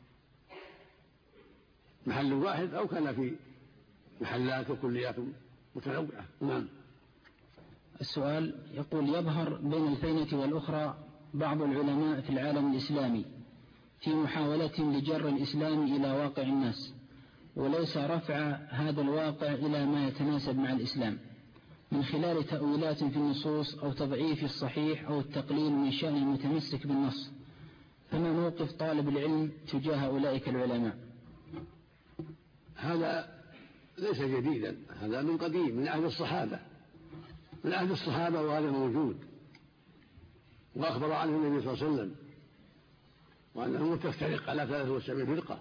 محل واحد أو كان في محلات وكليات متنوعة. نعم. السؤال يقول: يظهر بين الفينة والأخرى بعض العلماء في العالم الإسلامي في محاولة لجر الإسلام إلى واقع الناس، وليس رفع هذا الواقع إلى ما يتناسب مع الإسلام، من خلال تأويلات في النصوص أو تضعيف الصحيح أو التقليل من شأن المتمسك بالنص، فما موقف طالب العلم تجاه أولئك العلماء؟ هذا ليس جديدا، هذا من قديم، من عهد الصحابة، وهذا موجود، وأخبر عنه النبي صلى الله عليه وسلم، وأنه تفترق على 73 فرقة،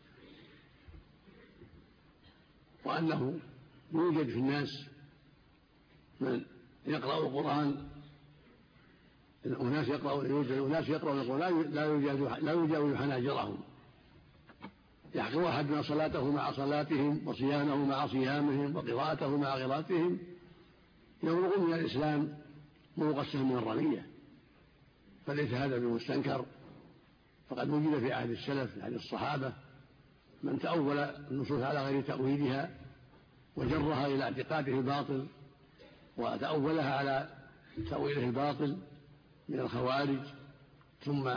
وأنه يوجد في الناس من يقرأ القرآن، أناس يقرأون القرآن لا يجاوز حناجرهم، يحقر أحدنا صلاته مع صلاتهم وصيامه مع صيامهم وقراءته مع قراءتهم، يمرق من الإسلام مروق السهم من الرمية، فليس هذا بمستنكر. فقد وجد في عهد السلف، في عهد الصحابة، من تأول النصوص على غير تأويلها وجرها إلى اعتقاده الباطل وتأولها على تأويله الباطل من الخوارج، ثم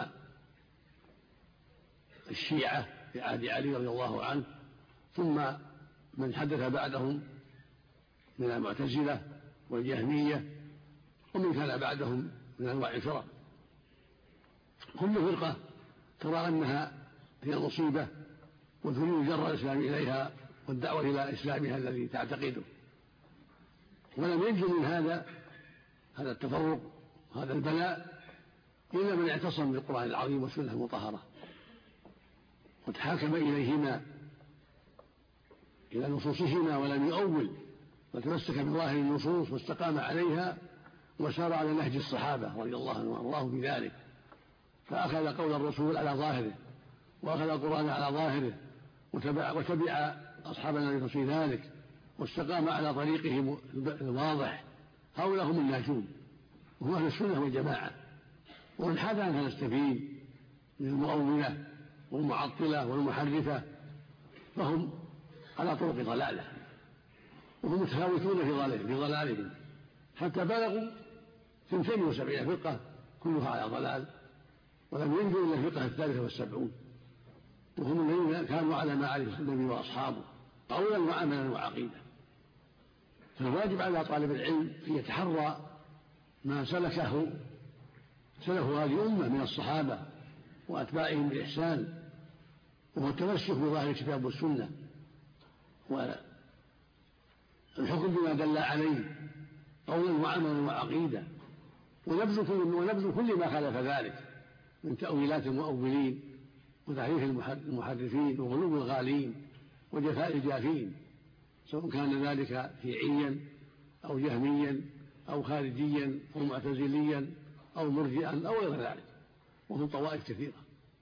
الشيعة في عهد علي رضي الله عنه، ثم من حدث بعدهم من المعتزلة والجهمية، ومن كان بعدهم من أنواع الفرق. كل فرقة ترى أنها هي المصيبة وتريد جر الإسلام إليها والدعوة إلى إسلامها الذي تعتقده، ولم ينجو من هذا التفرق، هذا البلاء، إلا من اعتصم بالقرآن العظيم والسنة المطهرة وتحاكم إليهما إلى نصوصهما ولم يؤول، وتمسك بظاهر النصوص واستقام عليها وسار على نهج الصحابة رضي الله عنهم وأرضاهم بذلك، فأخذ قول الرسول على ظاهره وأخذ القرآن على ظاهره وتبع أصحاب النبي في ذلك واستقام على طريقهم الواضح. هؤلاء هم الناجون وهم أهل السنة والجماعة. ومن حاد عنها نستفيد من المؤولة والمعطلة والمحرفة فهم على طرق ضلالة وهم متفاوتون في ضلالهم حتى بلغوا 72 فرقة كلها على ضلال، ولم ينجوا إلا الفرقة 73 وهم الذين كانوا على ما عليه النبي وأصحابه قولا وعملا وعقيدة. فالواجب على طالب العلم أن يتحرى ما سلف هذه الأمة من الصحابة وأتباعهم بإحسان، وهو التمسك بظاهر الكتاب والسنة والحكم بما دل عليه قولا وعملا وعقيدة، ونبذ كل ما خالف ذلك من تأويلات المؤولين وتحريف المحرفين وغلو الغالين وجفاء الجافين، سواء كان ذلك شيعيا أو جهميا أو خارجيا أو معتزليا أو مرجئا أو غير ذلك، وهم طوائف كثيرة.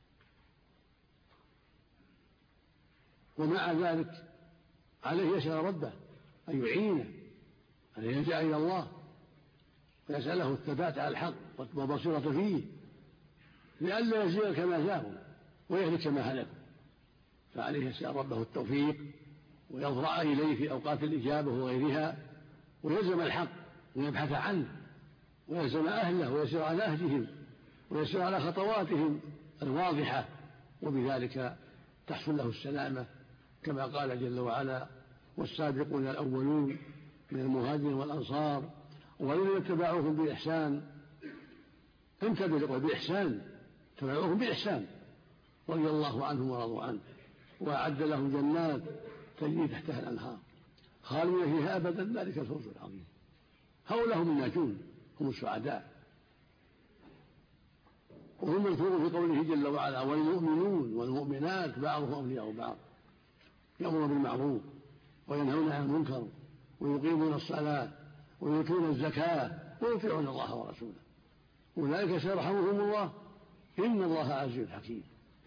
ومع ذلك عليه يسأل ربه أن يعينه أن يلجأ إلى الله ويسأله الثبات على الحق والبصيرة فيه لئلا يزيغ كما زاغوا ويهلك كما هلكوا. فعليه يسأل ربه التوفيق ويضرع إليه في أوقات الإجابة وغيرها ويلزم الحق ويبحث عنه ويلزم أهله ويسير على نهجهم ويسير على خطواتهم الواضحة، وبذلك تحصل له السلامة كما قال جل وعلا: والسابقون الأولون من المهاجرين والأنصار والذين اتبعوهم بإحسان. امتدوا بإحسان، تبعوهم بإحسان رضي الله عنهم ورضوا عنه وأعد لهم جنات تجري تحتها الأنهار خالدين فيها أبدا، ذلك الفوز العظيم. هؤلاء هم الناجون، هم السعداء، وهم مذكورون في قوله جل وعلا: والمؤمنون والمؤمنات بعضهم أولياء بعض يأمرون بالمعروف وينهون عن المنكر ويقيمون الصلاة ويؤتون الزكاة ويطيعون الله ورسوله أولئك سيرحمهم الله إن الله عزيز حكيم.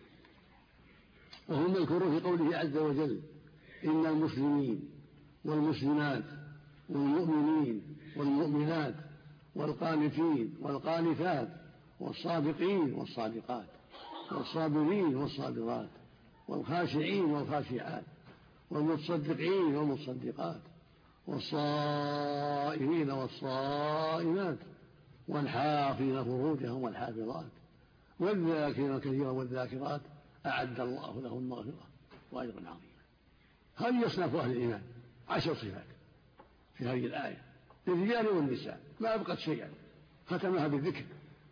وهم مذكورون في قوله عز وجل: إن المسلمين والمسلمات والمؤمنين والمؤمنات والقانتين والقانتات والصادقين والصادقات والصابرين والصابرات والخاشعين والخاشعات والمتصدقين والمتصدقات والصائمين والصائمات والحافظين فروجهم والحافظات والذاكرين كثيرا والذاكرات أعد الله لهم مغفرة وأجرا عظيما. هذه أصناف أهل الإيمان 10 صفات في هذه الآية للرجال والنساء، ما أبقت شيئا، ختمها بالذكر.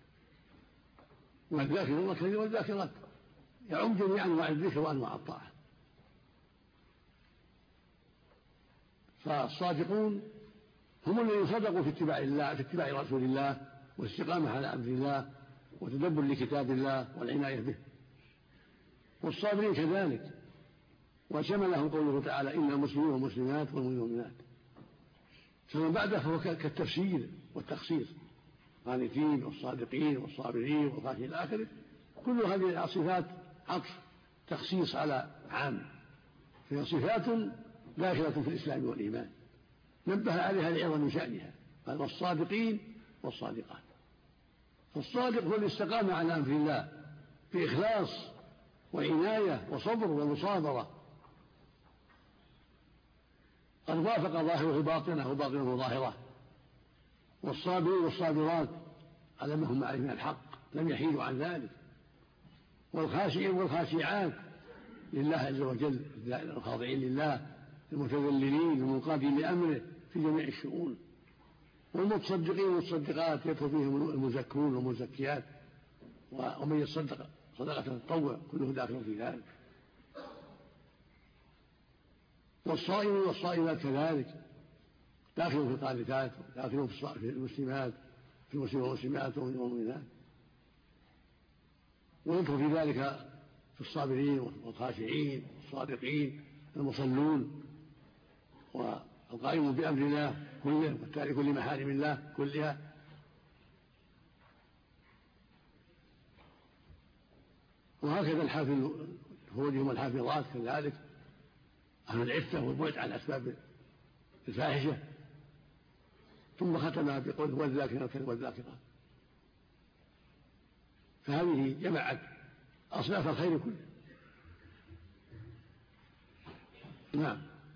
والذاكرون كثيرا والذاكرات يعم جميع أنواع الذكر وأنواع الطاعة. فالصادقون هم الذين صدقوا في اتباع الله، في اتباع رسول الله والاستقامة على أمر الله وتدبر لكتاب الله والعناية به. والصابرين كذلك، وشملهم قوله تعالى: إن المسلمين والمسلمات والمؤمنات. فمن بعده فهو كالتفسير والتخصيص: القانتين والصادقين والصابرين والخاشعين إلى آخره. كل هذه الصفات عطف تخصيص على عام، فهي صفات داخلة في الإسلام والإيمان نبه عليها لعظم شأنها. قال: والصادقين والصادقات. فالصادق هو الاستقامة على أمر الله بإخلاص وعناية وصبر ومصابرة، قد وافق ظاهره باطنه وباطنه ظاهره. والصابرين والصابرات على ما هم عليه من الحق لم يحيدوا عن ذلك. والخاشعين والخاشعات لله عز وجل، الخاضعين لله المتذللين المنقادين لأمره في جميع الشؤون. والمتصدقين والمتصدقات يدخل فيهم المزكون والمزكيات، ومن يتصدق صدقة التطوع كله داخل في ذلك. والصائمين والصائمات كذلك داخلون في القانتات، داخلون في المسلمات، في المسلمين والمسلمات والمؤمنات. ويدخل في ذلك في الصابرين والخاشعين والصادقين المصلون والقائمون بأمر الله كله والتارك لمحارم الله كلها وهكذا فروجهم الحافظات كذلك أهل العفة والبعد عن أسباب الفاحشة. ثم ختمها بقول والذاكرين والذاكرات، فهذه جمعت أصناف الخير كله. نعم.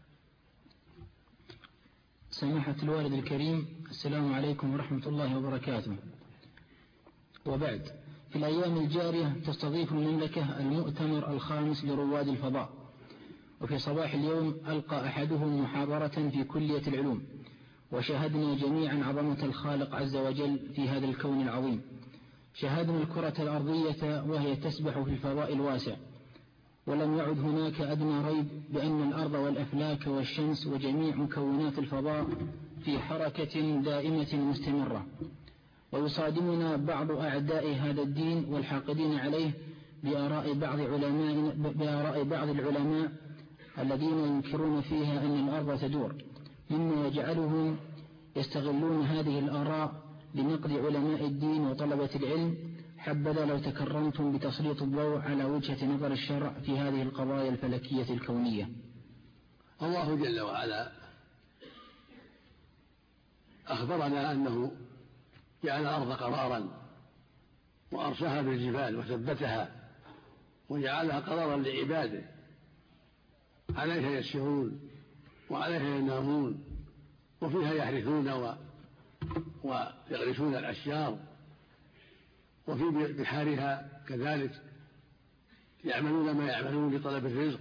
سماحة الوالد الكريم، السلام عليكم ورحمة الله وبركاته. وبعد، في الأيام الجارية تستضيف المملكة المؤتمر الخامس لرواد الفضاء، وفي صباح اليوم ألقى أحدهم محاضرة في كلية العلوم، وشاهدنا جميعا عظمة الخالق عز وجل في هذا الكون العظيم. شاهدنا الكرة الأرضية وهي تسبح في الفضاء الواسع، ولم يعد هناك أدنى ريب بأن الأرض والأفلاك والشمس وجميع مكونات الفضاء في حركة دائمة مستمرة. ويصادمنا بعض أعداء هذا الدين والحاقدين عليه بآراء بعض العلماء الذين ينكرون فيها أن الأرض تدور، مما يجعلهم يستغلون هذه الآراء لنقد علماء الدين وطلبة العلم. حبذا لو تكرمتم بتسليط الضوء على وجهة نظر الشرع في هذه القضايا الفلكية الكونية. الله جل وعلا أخبرنا أنه جعل الأرض قرارا وأرساها بالجبال وثبتها وجعلها قرارا لعباده، عليها يسيرون وعليها ينامون وفيها يحرثون ويغرسون الأشجار، وفي بحارها كذلك يعملون ما يعملون لطلب الرزق.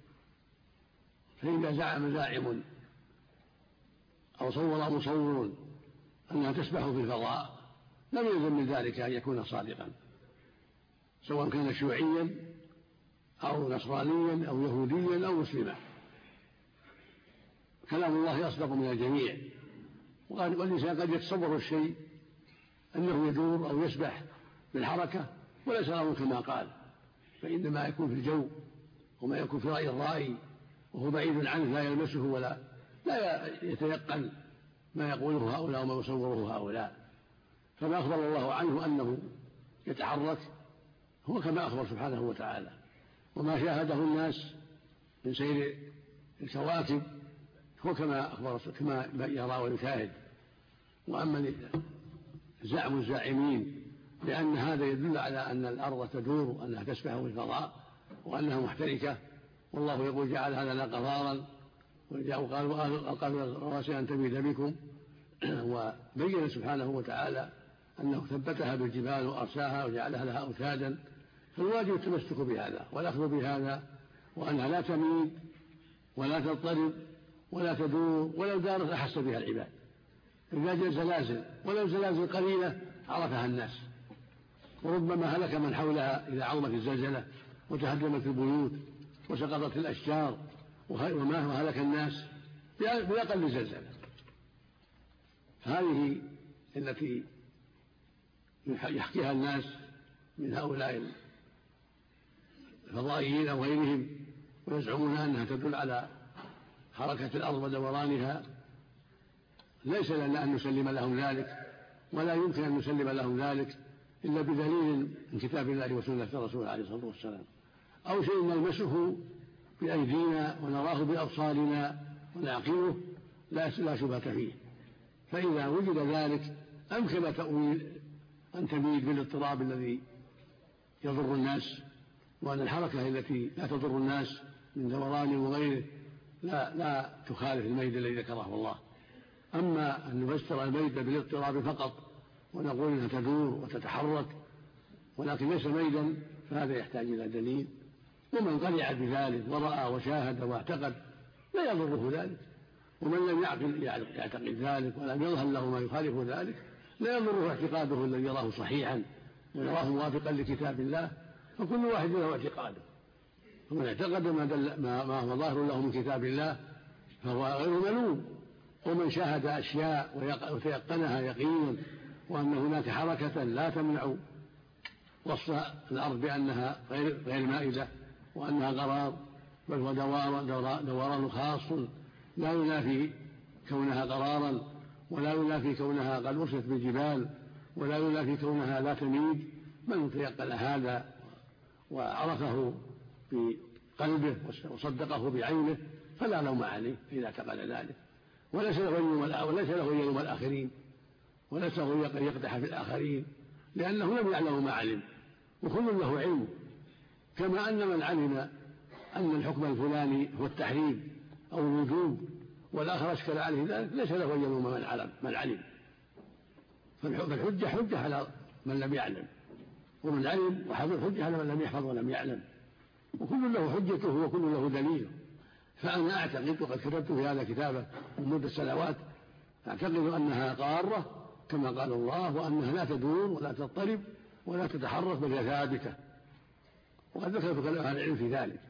فإذا زعم زاعم أو صور مصور أنها تسبح في الفضاء لم يلزم من ذلك أن يكون صادقا، سواء كان شيوعيا أو نصرانيا أو يهوديا أو مسلما. كلام الله أصدق من الجميع، والإنسان قد يتصور الشيء أنه يدور أو يسبح بالحركة وليس له كما قال، فإنما يكون في الجو وما يكون في رأي الرائي وهو بعيد عنه لا يلمسه ولا يتيقن ما يقوله هؤلاء وما يصوره هؤلاء. فما أخبر الله عنه أنه يتحرك هو كما أخبر سبحانه وتعالى، وما شاهده الناس من سير الكواكب هو كما أخبر كما يرى ويشاهد. وأما زعم الزاعمين لأن هذا يدل على أن الأرض تدور وأنها تسبح في الفضاء وأنها محتركة، والله يقول جعل هذا لنا قرارا وقالوا رواسي أن تميد بكم، وبين سبحانه وتعالى أنه ثبتها بالجبال وأرساها وجعلها لها أوتادا. فالواجب التمسك بهذا والأخذ بهذا، وأنها لا تميد ولا تضطرب ولا تدور ولو دارت أحس بها العباد. إذا جاء زلازل ولو زلازل قليلة عرفها الناس، وربما هلك من حولها إذا عظمت الزلزلة وتهدمت البيوت وسقطت الأشجار وما هلك الناس بأقل زلزلة. هذه التي يحكيها الناس من هؤلاء الفضائيين أو غيرهم ويزعمون أنها تدل على حركة الأرض ودورانها، ليس لنا أن نسلم لهم ذلك، ولا يمكن أن نسلم لهم ذلك إلا بدليل من كتاب الله وسنة الرسول عليه الصلاة والسلام، أو شيء نلمسه بأيدينا ونراه بأبصارنا ونعقله لا شبهة فيه. فإذا وجد ذلك أمكن تأويل أن تميل بالاضطراب الذي يضر الناس، وأن الحركة التي لا تضر الناس من دوران وغيره لا تخالف الميل الذي ذكره الله. أما أن نفسر الميل بالاضطراب فقط ونقول أنها تدور وتتحرك ولكن ليس ميلا، فهذا يحتاج إلى دليل. ومن قنع بذلك ورأى وشاهد واعتقد لا يضره ذلك، ومن لم يعتقد ذلك ولم يظهر له ما يخالف ذلك لا يضره اعتقاده الذي يراه صحيحا ويراه موافقا لكتاب الله، فكل واحد له اعتقاده. فمن اعتقد ما هو ظاهر له من كتاب الله فهو غير ملوم. ومن شاهد أشياء وتيقنها يقينا وأن هناك حركة لا تمنع وصف الأرض بأنها غير مائدة وأنها قرار، بل هو دوران خاص لا ينافي كونها قرارا، ولا ينافي كونها قد أرست بالجبال، ولا ينافي كونها لا تميد. من تيقن هذا وعرفه بقلبه وصدقه بعينه فلا لوم عليه إذا اعتقد ذلك، وليس له أن يلوم الآخرين، وليس له أن يقدح في الآخرين، لأنه لم يعلم ما علم، وكل له علم. كما أن من علم أن الحكم الفلاني هو التحريم أو الوجوب والآخر أشكل عليه ذلك، ليس له أن يلوم من علم. فالحجة حجة على من لم يعلم، ومن علم وحفظ الحجة على من لم يحفظ ولم يعلم، وكل له حجته وكل له دليله. فأنا أعتقد، وقد كتبت في هذا كتابة من مدة سنوات، أعتقد أنها قارة كما قال الله، وأنها لا تدور ولا تضطرب ولا تتحرك بل هي ثابتة، وقد ذكرت كلام أهل العلم في ذلك.